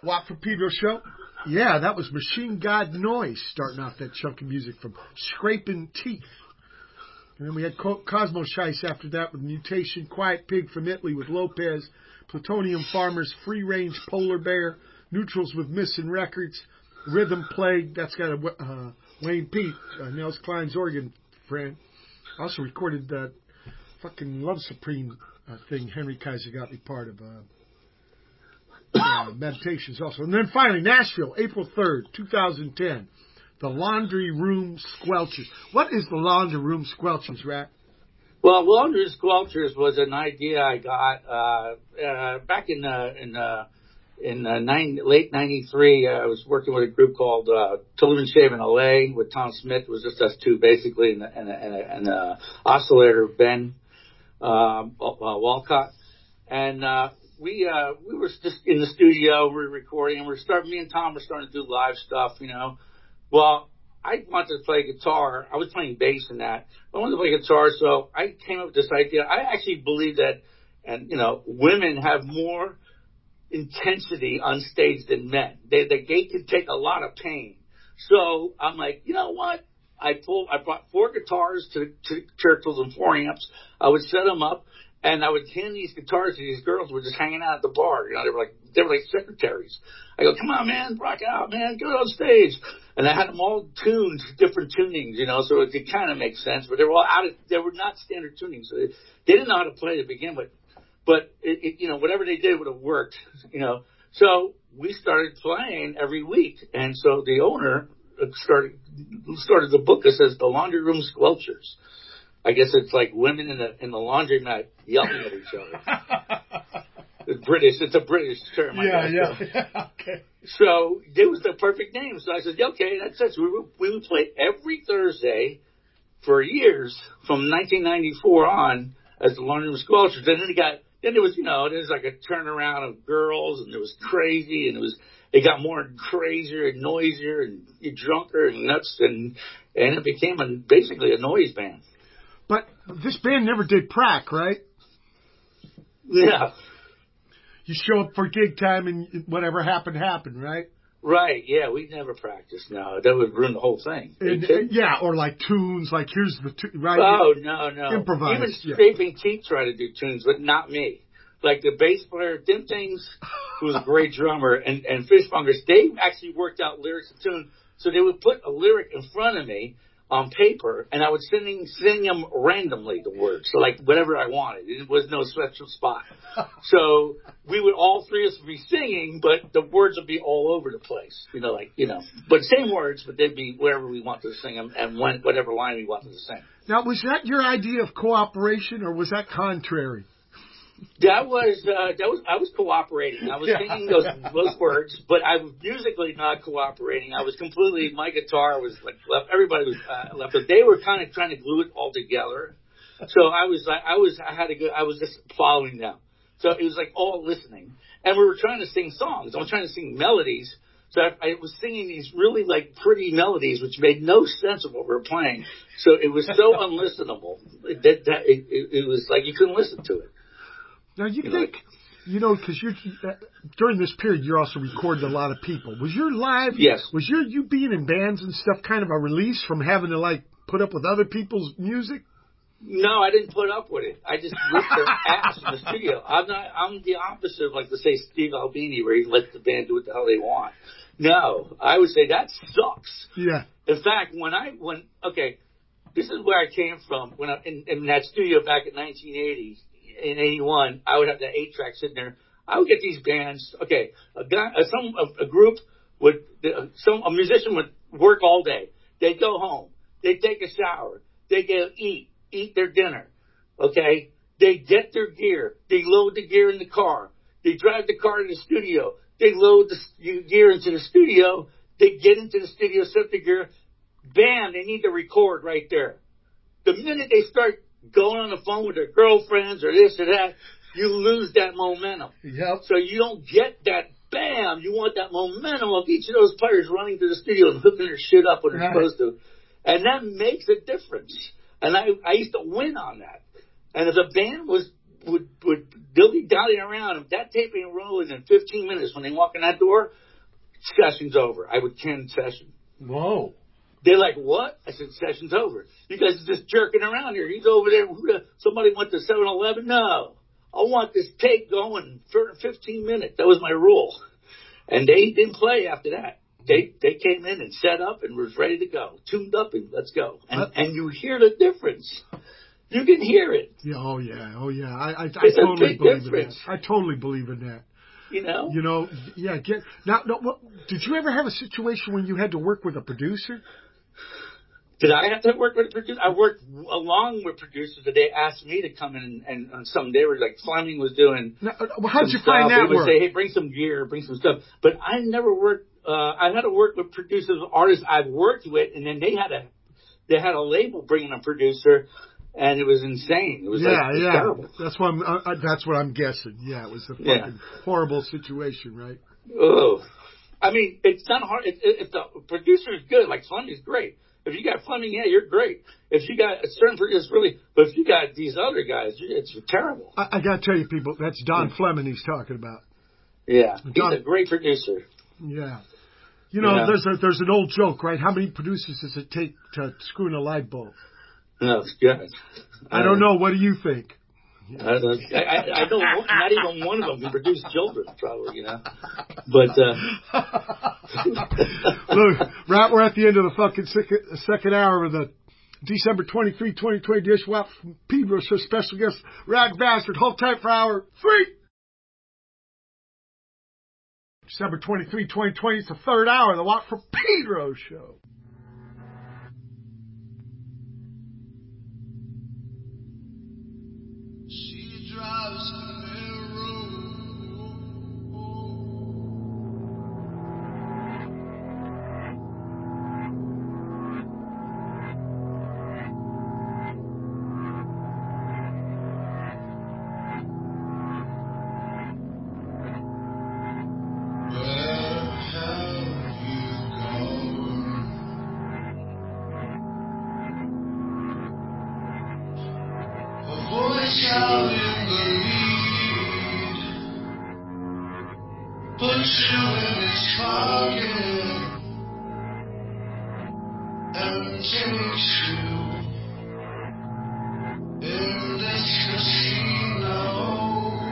A: Watt from Pedro show. Yeah, that was Machine God Noise starting off that chunk of music from Scraping Teeth. And then we had Cosmo Shice after that with Mutation, Quiet Pig from Italy with Lopez, Plutonium Farmers, Free Range Polar Bear, Neutrals with Missing Records, Rhythm Plague, that's got a Wayne Pete, Nels Klein's organ friend. Also recorded that fucking Love Supreme thing Henry Kaiser got me part of. Meditations also. And then finally, Nashville, April 3rd, 2010. The Laundry Room Squelchers. What is the Laundry Room Squelchers, Rat?
B: Well, Laundry Room Squelchers was an idea I got back in late '93. I was working with a group called Tillman Shave in LA with Tom Smith. It was just us two basically, and oscillator Ben Walcott, and we were just in the studio, we were recording, and me and Tom were starting to do live stuff, you know. Well, I wanted to play guitar. I was playing bass in that. I wanted to play guitar, so I came up with this idea. I actually believe that, and you know, women have more intensity on stage than men. They can take a lot of pain. So I'm like, you know what? I brought 4 guitars to Churchill's and 4 amps. I would set them up. And I would hand these guitars to these girls who were just hanging out at the bar. You know, they were like secretaries. I go, come on, man, rock out, man, get on stage. And I had them all tuned, different tunings, you know, so it kind of makes sense. But they were all they were not standard tunings. So they didn't know how to play to begin with. But you know, whatever they did would have worked, you know. So we started playing every week. And so the owner started to book us as the Laundry Room Squelchers. I guess it's like women in the laundromat yelling at each other. It's a British term.
A: Yeah. Okay.
B: So it was the perfect name. So I said, okay, that's it. So we would play every Thursday for years from 1994 on as the Laundry Room Squelchers. Then there was, you know, there was like a turnaround of girls, and it was crazy, and it got more crazier and noisier and drunker and nuts, and it became basically a noise band.
A: But this band never did prac, right?
B: Yeah.
A: You show up for gig time and whatever happened, right?
B: Right, yeah, we never practiced. No, that would ruin the whole thing.
A: Yeah, or like tunes, like here's the tune, right?
B: Oh, no.
A: Improvise.
B: Even Scraping Teeth tried to do tunes, but not me. Like the bass player, Dim Things, who was a great drummer, and Fishmongers, they actually worked out lyrics and tune. So they would put a lyric in front of me on paper, and I would sing them randomly, the words. So like whatever I wanted. It was no special spot. So we would, all three of us be singing, but the words would be all over the place. You know, like, you know, but same words, but they'd be wherever we wanted to sing them and whatever line we wanted to sing.
A: Now, was that your idea of cooperation, or was that contrary?
B: I was cooperating. I was singing those words, but I was musically not cooperating. I was completely, my guitar was like left. Everybody was left, but they were kind of trying to glue it all together. So I was just following them. So it was like all listening, and we were trying to sing songs. I was trying to sing melodies. So I was singing these really like pretty melodies, which made no sense of what we were playing. So it was so unlistenable that it was like you couldn't listen to it.
A: Now, you think, you know, because during this period, you're also recording a lot of people. Was your live,
B: yes.
A: Was you being in bands and stuff kind of a release from having to, like, put up with other people's music?
B: No, I didn't put up with it. I just ripped their ass in the studio. I'm the opposite of, like, let's say, Steve Albini, where he lets the band do what the hell they want. No, I would say that sucks.
A: Yeah.
B: In fact, okay, this is where I came from. When I in that studio back in 1980. In 81, I would have the 8-track sitting there. I would get these bands. Okay, a musician would work all day. They'd go home. They'd take a shower. They'd go eat their dinner. Okay, they get their gear. They load the gear in the car. They drive the car to the studio. They load the gear into the studio. They get into the studio, set the gear. Bam! They need to record right there. The minute they start going on the phone with their girlfriends or this or that, you lose that momentum.
A: Yep.
B: So you don't get that bam. You want that momentum of each of those players running to the studio and hooking their shit up when they're supposed to. And that makes a difference. And I used to win on that. And if the band would dilly-dally scouting around. If that tape ain't rolling in 15 minutes when they walk in that door, session's over. I would cancel session.
A: Whoa.
B: They're like, what? I said, session's over. You guys are just jerking around here. He's over there. Somebody went to 7-Eleven? No. I want this tape going for 15 minutes. That was my rule. And they didn't play after that. They came in and set up and was ready to go. Tuned up and let's go. And you hear the difference. You can hear it.
A: Yeah, oh yeah. I
B: It's
A: totally
B: a big
A: believe
B: difference.
A: in that. I totally believe in that.
B: You know?
A: Yeah. Did you ever have a situation when you had to work with a producer?
B: Did I have to work with a producer? I worked along with producers that they asked me to come in and on some day were like Fleming was doing.
A: Now, how'd you find that
B: They would
A: work?
B: say, hey, bring some gear, bring some stuff. But I never worked. I had to work with producers, artists I've worked with, and then they had a label bringing a producer, and it was insane. It was terrible.
A: That's what I'm guessing. Yeah, it was a fucking horrible situation, right?
B: Oh, I mean, it's not hard. If the producer is good, like Fleming's great. If you got Fleming, yeah, you're great. If you got a certain producer, really, but if you got these other guys, it's terrible.
A: I got to tell you, people, that's Don Fleming he's talking about.
B: Yeah, he's a great producer.
A: Yeah. There's an old joke, right? How many producers does it take to screw in a light bulb?
B: No, it's good.
A: I don't know. What do you think?
B: I don't. Not even one of them can produce children, probably. But
A: look, we're at the end of the fucking second hour of the December 23, 2020 Dishwap from Pedro. So special guest Rag Bastard. Hold tight for hour 3. December 23, 2020. It's the third hour of the Watt from Pedro show.
I: She drives a road. Where have you gone? A voice out in the lead puts you in his pocket and takes you in this casino,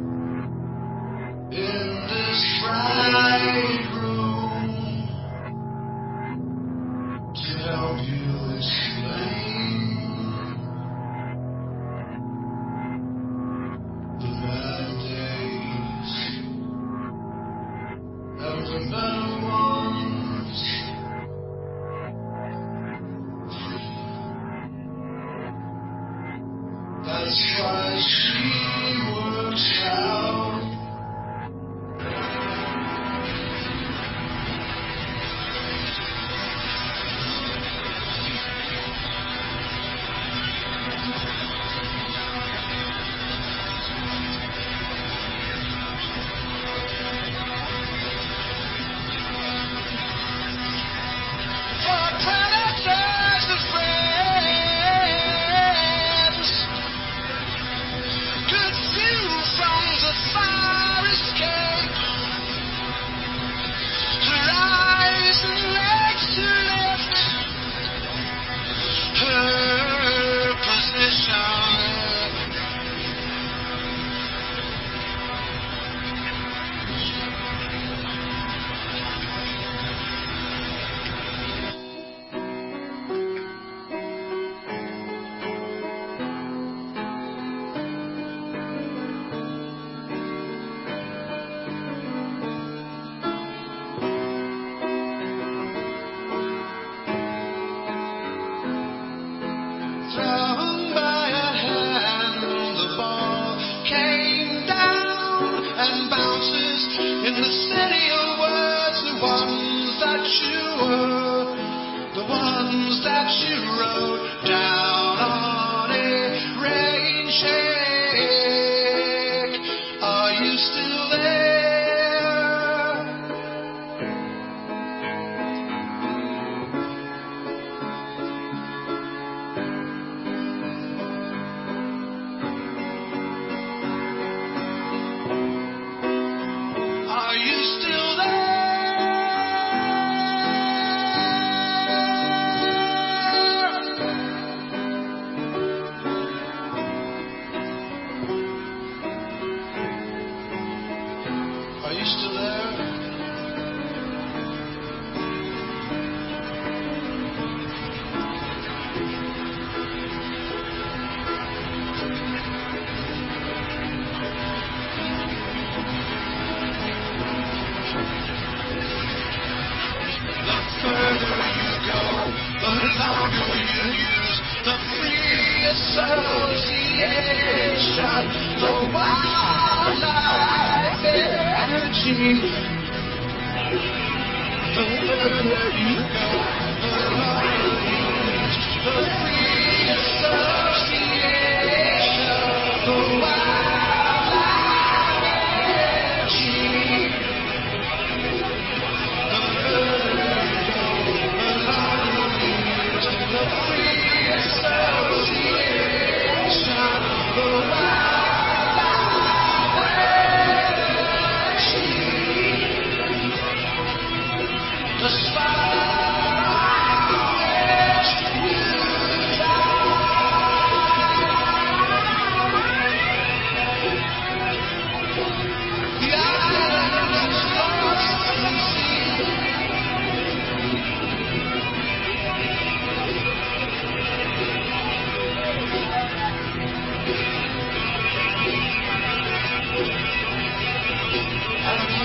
I: in this bright room, to help you explain the bad days and the better ones. That's why she works out. For predators and friends, good view from the fire escape. Her eyes and legs to lift, her position. Thrown by a hand, the ball came down and bounces in the city of words. The ones that you were, the ones that you wrote down on a rain shake. Are you still there? Are you still there? The further you go, the longer you use the free association, the wildlife energy. The further you go, the longer you use the free association, the wildlife energy. The further you go, the longer you use the free association, the wildlife energy. The spot which you the islands lost in sea. And the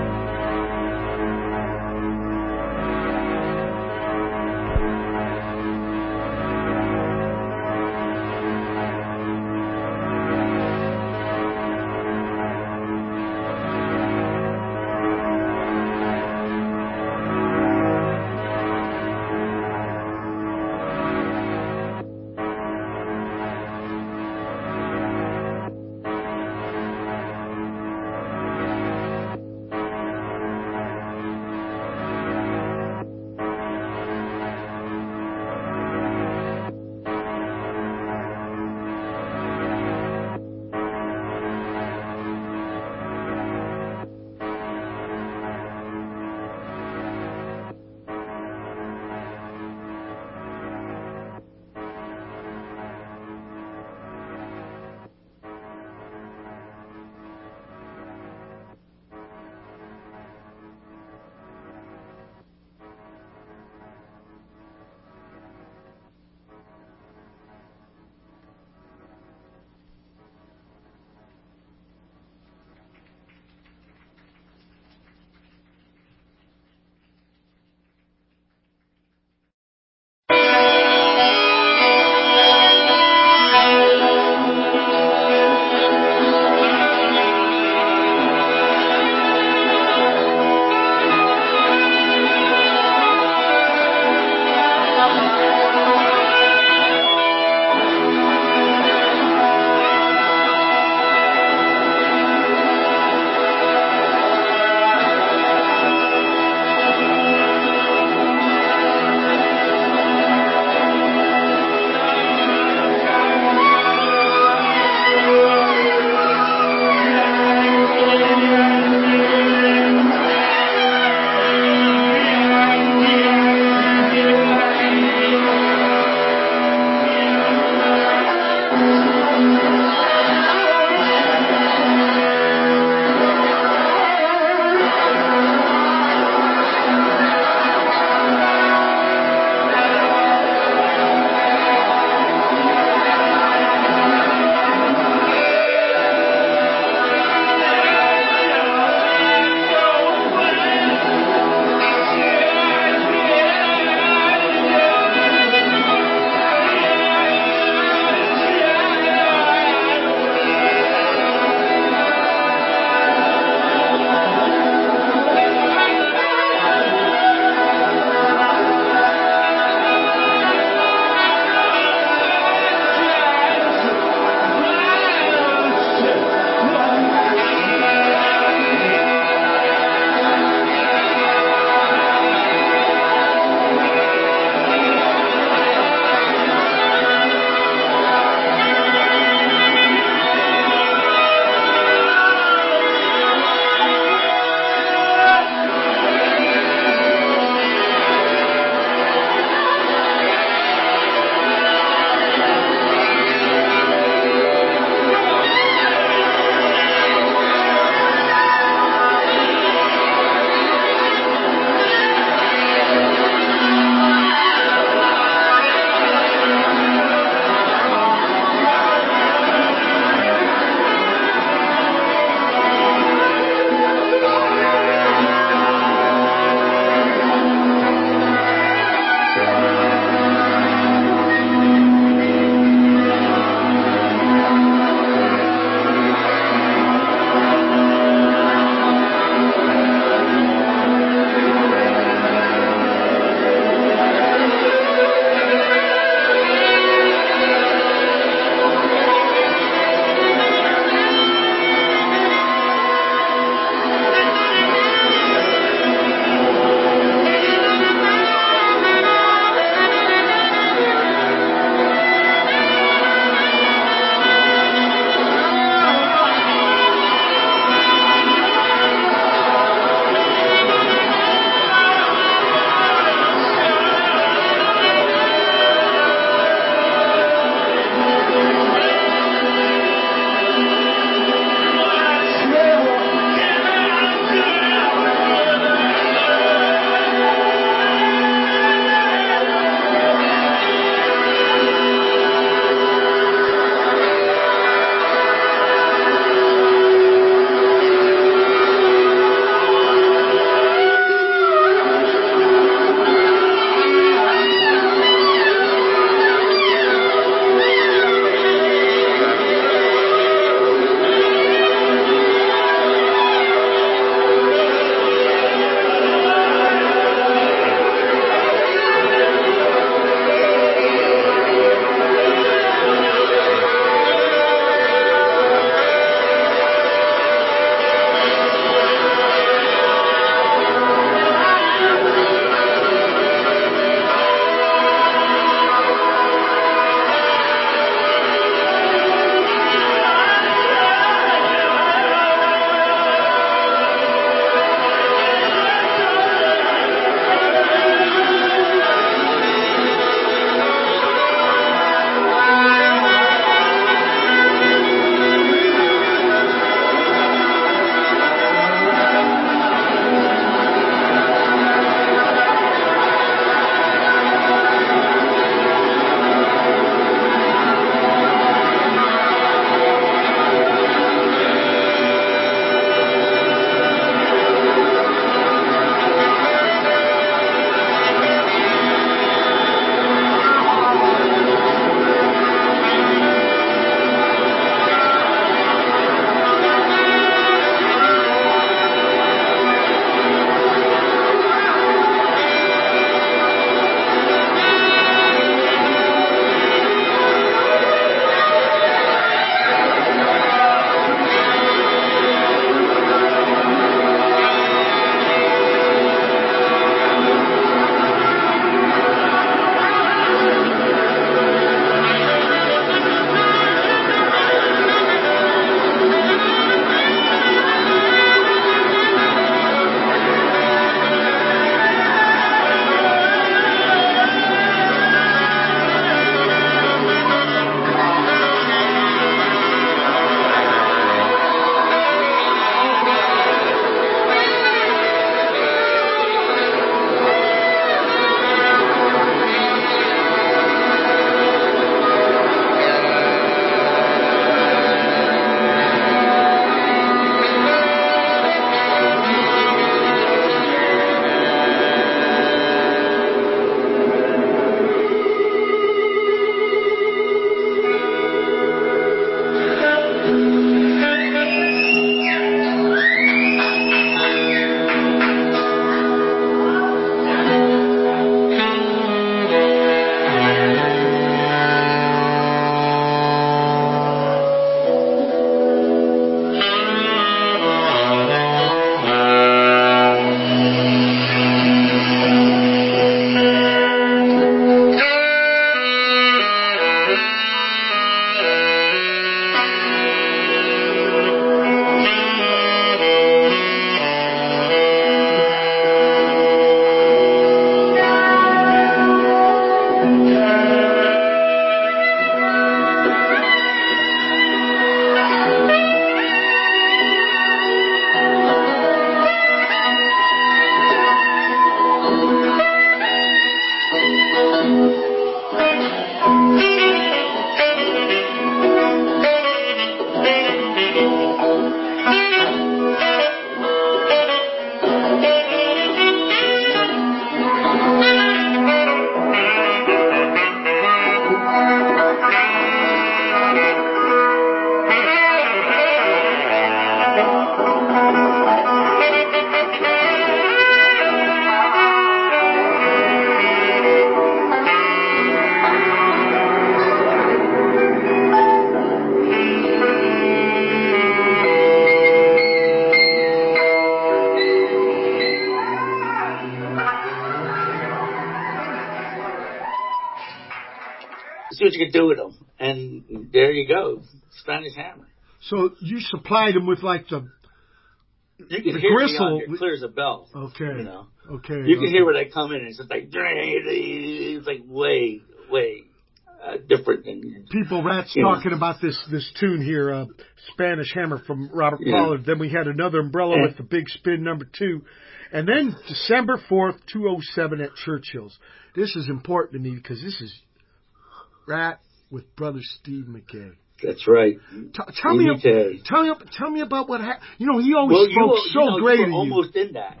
B: see what you can do with them. And there you go, Spanish Hammer.
A: So you supplied them with like the
B: You can
A: the
B: hear
A: gristle.
B: me on here, clear as a bell.
A: Okay.
B: You know.
A: Okay.
B: You can hear where they come in. It's just like, it's like way different than
A: People rats
B: you know.
A: talking about this tune here, Spanish Hammer from Robert
B: Yeah.
A: Pollard. Then we had another umbrella
B: Yeah.
A: with the Big Spin #2. And then December 4th, 2007 at Churchill's. This is important to me because this is Rat with brother Steve McKay.
B: That's right.
A: Tell me about what happened. You know, he always spoke great
B: you
A: of
B: were
A: you.
B: almost in that.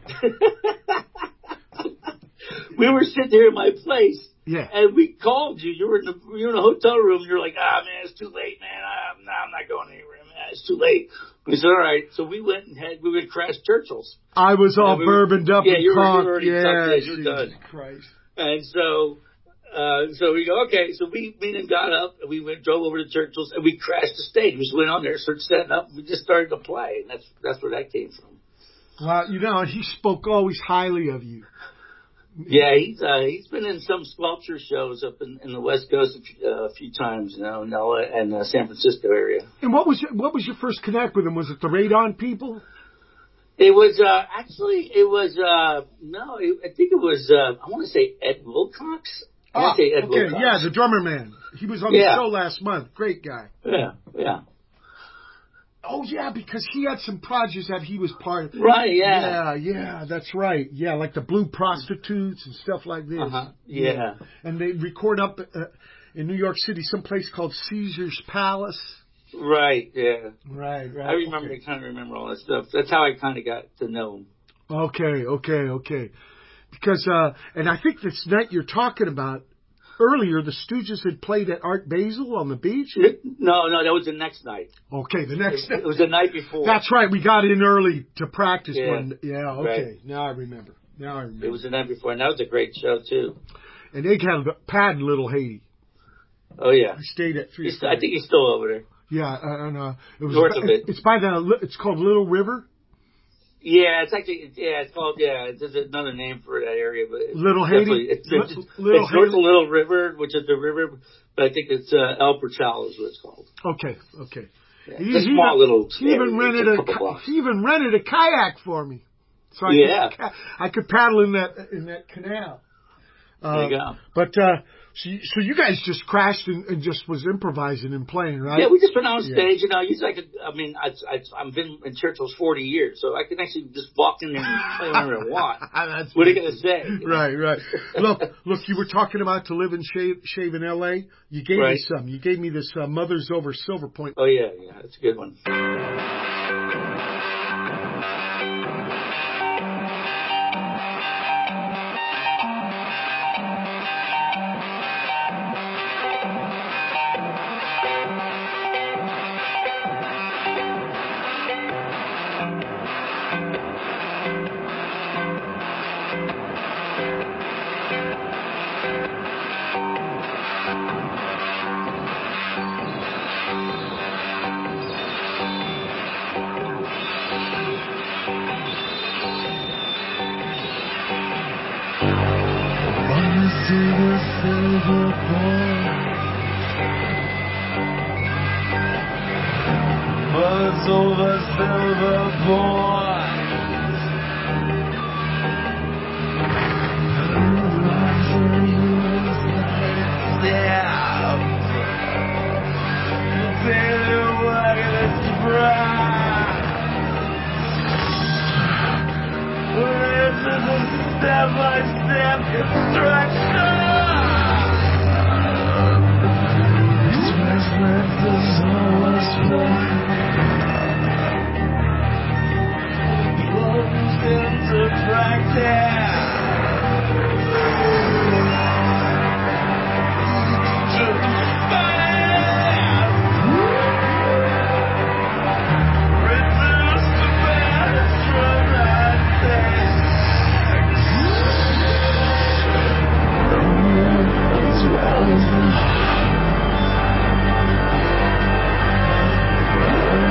B: We were sitting here in my place.
A: Yeah.
B: And we called you. You were in a hotel room. You're like, man, it's too late, man. I'm not going anywhere, man. It's too late. We said, all right. So we went and crashed Churchill's.
A: I was all bourboned up and
B: you were
A: conked.
B: already tucked in. You were done.
A: Christ.
B: And so we go, okay. So me and him got up and we drove over to Churchill's and we crashed the stage. We just went on there, started setting up, and we just started to play. And that's where that came from.
A: Well, you know, he spoke always highly of you.
B: Yeah, he's been in some sculpture shows up in the West Coast a few times, you know, and San Francisco area.
A: And what was your first connect with him? Was it the Radon people?
B: It was I think it was I want to say Ed Wilcox. I want to say Ed Wilcox.
A: Yeah, the drummer man. He was on the show last month. Great guy.
B: Yeah.
A: Oh, yeah, because he had some projects that he was part of.
B: Right, yeah.
A: Yeah, that's right. Yeah, like the Blue Prostitutes and stuff like this.
B: Yeah.
A: And they record up in New York City, someplace called Caesar's Palace.
B: Right, yeah.
A: Right.
B: I remember, I kind of remember all that stuff. That's how I kind of got to know him.
A: Okay. Because, and I think this night you're talking about, earlier, the Stooges had played at Art Basel on the beach?
B: No, that was the next night.
A: Okay, the next night.
B: It was the night before.
A: That's right. We got in early to practice.
B: Yeah.
A: Okay.
B: Right.
A: Now I remember.
B: It was the night before, and that was a great show, too.
A: And they had a pad in Little Haiti.
B: Oh, yeah.
A: I stayed at 3.
B: I think he's still over there.
A: Yeah, and it was
B: north of it.
A: It's by it's called Little River.
B: Yeah, it's called, there's another name for that area, but
A: Little Haiti?
B: It's north of Little River, which is the river, but I think it's El Portal is what it's called.
A: Okay.
B: Yeah, it's a small little
A: He even rented a kayak for me. So I could paddle in that canal.
B: There you go.
A: But, so you guys just crashed and just was improvising and playing, right?
B: Yeah, we just went on stage, you know. I've been in Churchill's 40 years, so I can actually just walk in there and play whatever I want. What are you going to say?
A: Right. Look, you were talking about to live and shave in L.A. You gave me some. You gave me this Mother's Over Silver Point.
B: Oh, yeah, that's a good one.
H: Mother's over silver boys. Step by step construction. There's always fun. Blows into practice. Reduce the best from that day. As well as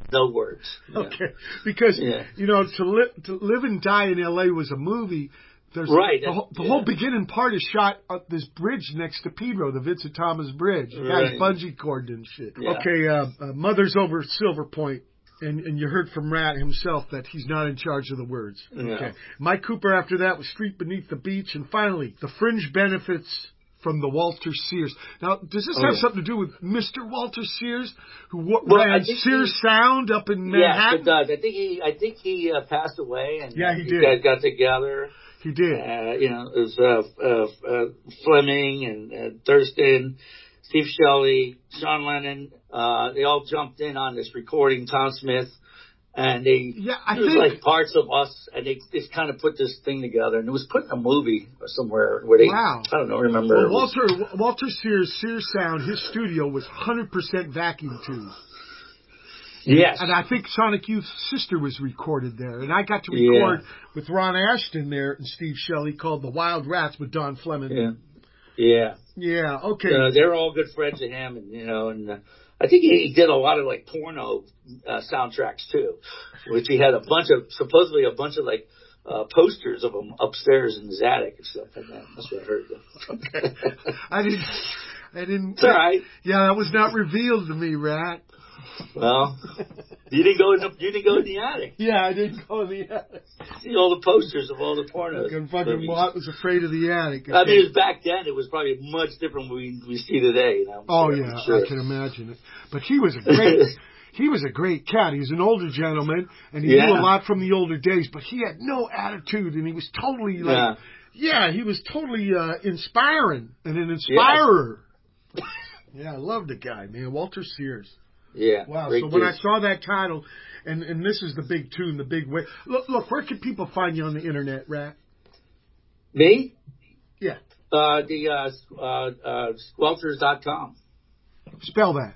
B: no words. Yeah.
A: Okay, because
B: Yeah.
A: to live and die in L.A. was a movie. There's
B: Right.
A: The whole beginning part is shot at this bridge next to Pedro, the Vincent Thomas Bridge. The guy's
B: Right.
A: bungee corded and shit.
B: Yeah.
A: Okay, Mother's over Silver Point. And you heard from Rat himself that he's not in charge of the words.
B: Yeah.
A: Okay. Mike Cooper after that was Street Beneath the Beach. And finally, the fringe benefits from the Walter Sears. Now, does this have something to do with Mr. Walter Sears, who ran Sears Sound up in Manhattan?
B: Yes, it does. I think he passed away, and
A: yeah, he
B: you
A: did.
B: guys got together.
A: He did.
B: It was Fleming and Thurston, Steve Shelley, Sean Lennon. They all jumped in on this recording. Tom Smith. And it was like parts of us, and they just kind of put this thing together, and it was put in a movie somewhere where they, I don't know, remember.
A: Well, Walter Sears Sound, his studio was 100% vacuum tube.
B: Yes.
A: And I think Sonic Youth's sister was recorded there, and I got to record with Ron Ashton there and Steve Shelley called The Wild Rats with Don Fleming.
B: Yeah.
A: Yeah, okay.
B: They're all good friends of him, and I think he did a lot of like porno soundtracks too, which he had supposedly a bunch of like posters of them upstairs in his attic and stuff like that. That's what I heard.
A: Okay. I didn't.
B: It's all right.
A: Yeah, that was not revealed to me, Rat.
B: Well, you didn't go in the attic.
A: Yeah, I didn't go in the attic.
B: See all the posters of all the pornos.
A: Fucking Watt was afraid of the attic. Okay.
B: I mean, it was back then. It was probably much different than we see today.
A: Oh yeah, I can imagine it. But he was a great cat. He was an older gentleman, and he knew a lot from the older days. But he had no attitude, and he was totally he was totally inspiring and an inspirer. Yes. Yeah, I love the guy, man. Walter Sears.
B: Yeah.
A: Wow. So when I saw that title, and this is the big tune, the big way. Look, where can people find you on the internet, Rat?
B: Me?
A: Yeah.
B: Squelchers.com.
A: Spell that.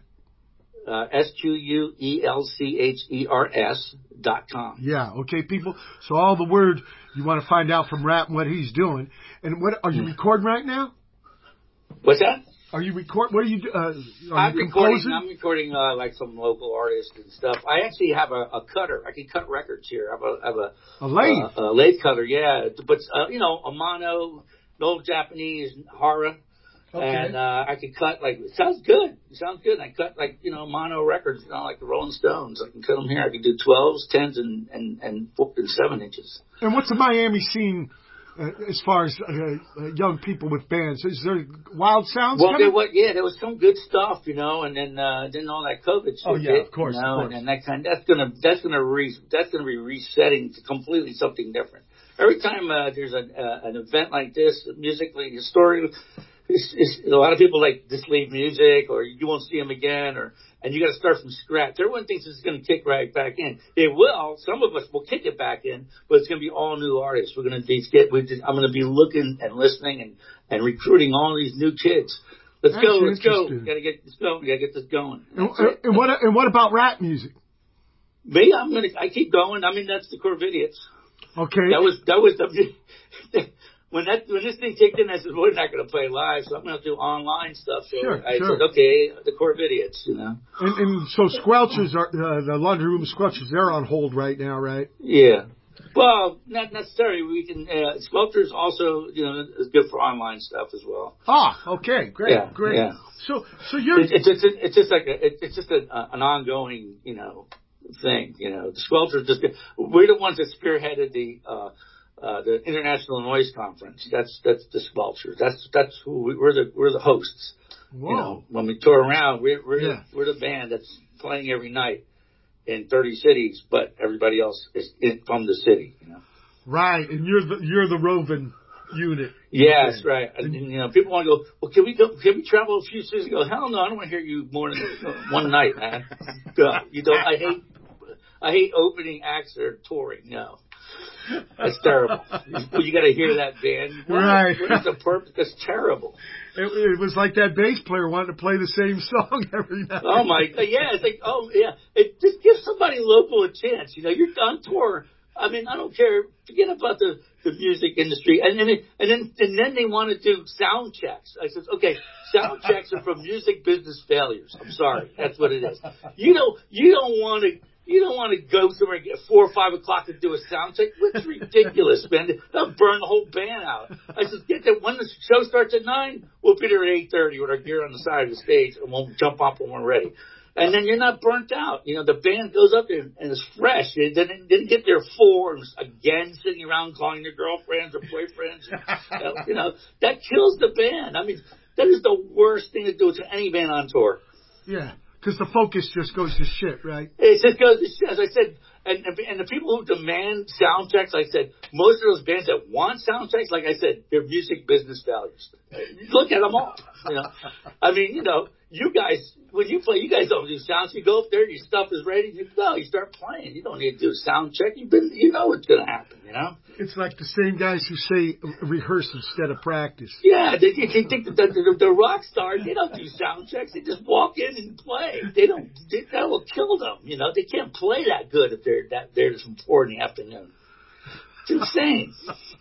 B: SQUELCHERS.com.
A: Yeah. Okay, people. So all the word you want to find out from Rat and what he's doing, and what are you recording right now?
B: What's that?
A: Are you recording? What are you doing?
B: I'm recording like some local artists and stuff. I actually have a cutter. I can cut records here. I have a
A: lathe.
B: A lathe cutter, yeah. But a mono, an old Japanese Hara. Okay. And I can cut it sounds good. I cut mono records, like the Rolling Stones. I can cut them here. I can do 12s, 10s, and 7 inches.
A: And what's the Miami scene? As far as young people with bands, is there wild sounds?
B: Well, there was some good stuff, and then all that COVID shit.
A: Oh yeah, of course.
B: And that that's gonna be resetting to completely something different. Every time there's an event like this, musically, historically, a lot of people just leave music, or you won't see them again, and you got to start from scratch. Everyone thinks it's going to kick right back in. It will. Some of us will kick it back in, but it's going to be all new artists. I'm going to be looking and listening and recruiting all these new kids. Let's go. We got to get this going.
A: And what about rap music?
B: Me, I keep going. I mean, that's the Corvidians.
A: Okay.
B: That was the. When this thing kicked in, I said, we're not going to play live, so I'm going to do online stuff. So I said, okay, the Corvidians,
A: And so Squelchers, the Laundry Room Squelchers, they're on hold right now, right?
B: Yeah. Well, not necessarily. We can, Squelchers also, is good for online stuff as well.
A: Ah, okay, great, great.
B: Yeah.
A: So you're.
B: It's just an ongoing, thing, The Squelchers we're the ones that spearheaded the International Noise Conference. That's the Squelchers. That's who we're the hosts.
A: Whoa.
B: When we tour around, we're the band that's playing every night in 30 cities, but everybody else is from the city.
A: Right, and you're the roving unit.
B: Yes, okay. Right. And people want to go. Well, can we travel a few cities? Go. Hell no, I don't want to hear you more than one night, man. You don't. I hate opening acts or touring. No. That's terrible. You got to hear that band.
A: Right.
B: What is the purpose? That's terrible.
A: It was like that bass player wanting to play the same song every night.
B: Oh my God! Yeah, it's like It just gives somebody local a chance. You're on tour. I mean, I don't care. Forget about the music industry. And then they want to do sound checks. I said, okay, sound checks are for music business failures. I'm sorry, that's what it is. You don't want to. You don't want to go somewhere and get 4 or 5 o'clock to do a sound check. It's ridiculous, man. They'll burn the whole band out. I said, get that when the show starts at 9, we'll be there at 8:30 with our gear on the side of the stage, and we'll jump up when we're ready. And then you're not burnt out. You know, the band goes up there and it's fresh. They didn't get there 4 and again sitting around calling their girlfriends or boyfriends. You know, that kills the band. I mean, that is the worst thing to do to any band on tour.
A: Yeah. Because the focus just goes to shit, right?
B: It just goes to shit. As I said, and the people who demand sound checks, like I said, most of those bands that want sound checks, like I said, they're music business values. Look at them all. You know, I mean, you know, you guys, when you play, you guys don't do sounds. You go up there, your stuff is ready, you go, you start playing. You don't need to do a sound check. You know what's going to happen, you know?
A: It's like the same guys who say rehearse instead of practice.
B: Yeah, they think that the rock stars, they don't do sound checks. They just walk in and play. That will kill them, you know? They can't play that good if they're from 4 in the afternoon. It's insane.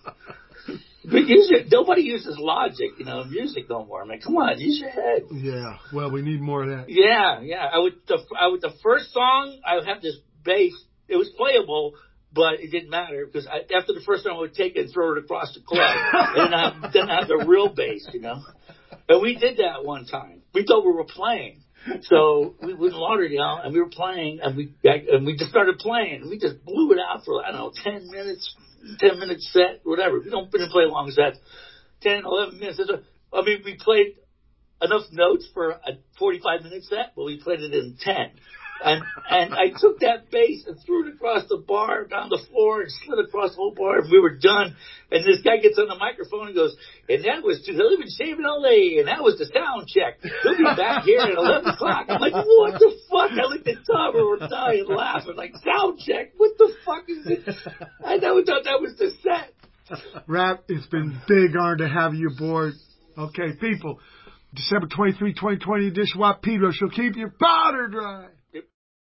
B: Nobody uses logic, you know, music no more. I mean, come on, use your head.
A: Yeah, well, we need more of that.
B: Yeah. The first song, I would have this bass. It was playable, but it didn't matter because after the first song, I would take it and throw it across the club, and then I have the real bass, you know. And we did that one time. We thought we were playing. So we went to Lauderdale and we were playing and we just started playing. We just blew it out for, I don't know, 10 minute set, whatever. We didn't play long sets. 10, 11 minutes. I mean, we played enough notes for a 45-minute set, but we played it in 10. And I took that bass and threw it across the bar, down the floor, and slid across the whole bar, and we were done. And this guy gets on the microphone and goes, and that was to live in Shaving LA, and that was the sound check. He'll be back here at 11 o'clock. I'm like, what the fuck? I looked at Tom and we're dying laughing, like, sound check? What the fuck is it? I never thought that was the set.
A: Rap, it's been big honor to have you aboard. Okay, people, December 23, 2020 edition, Wapito. She'll keep your powder dry.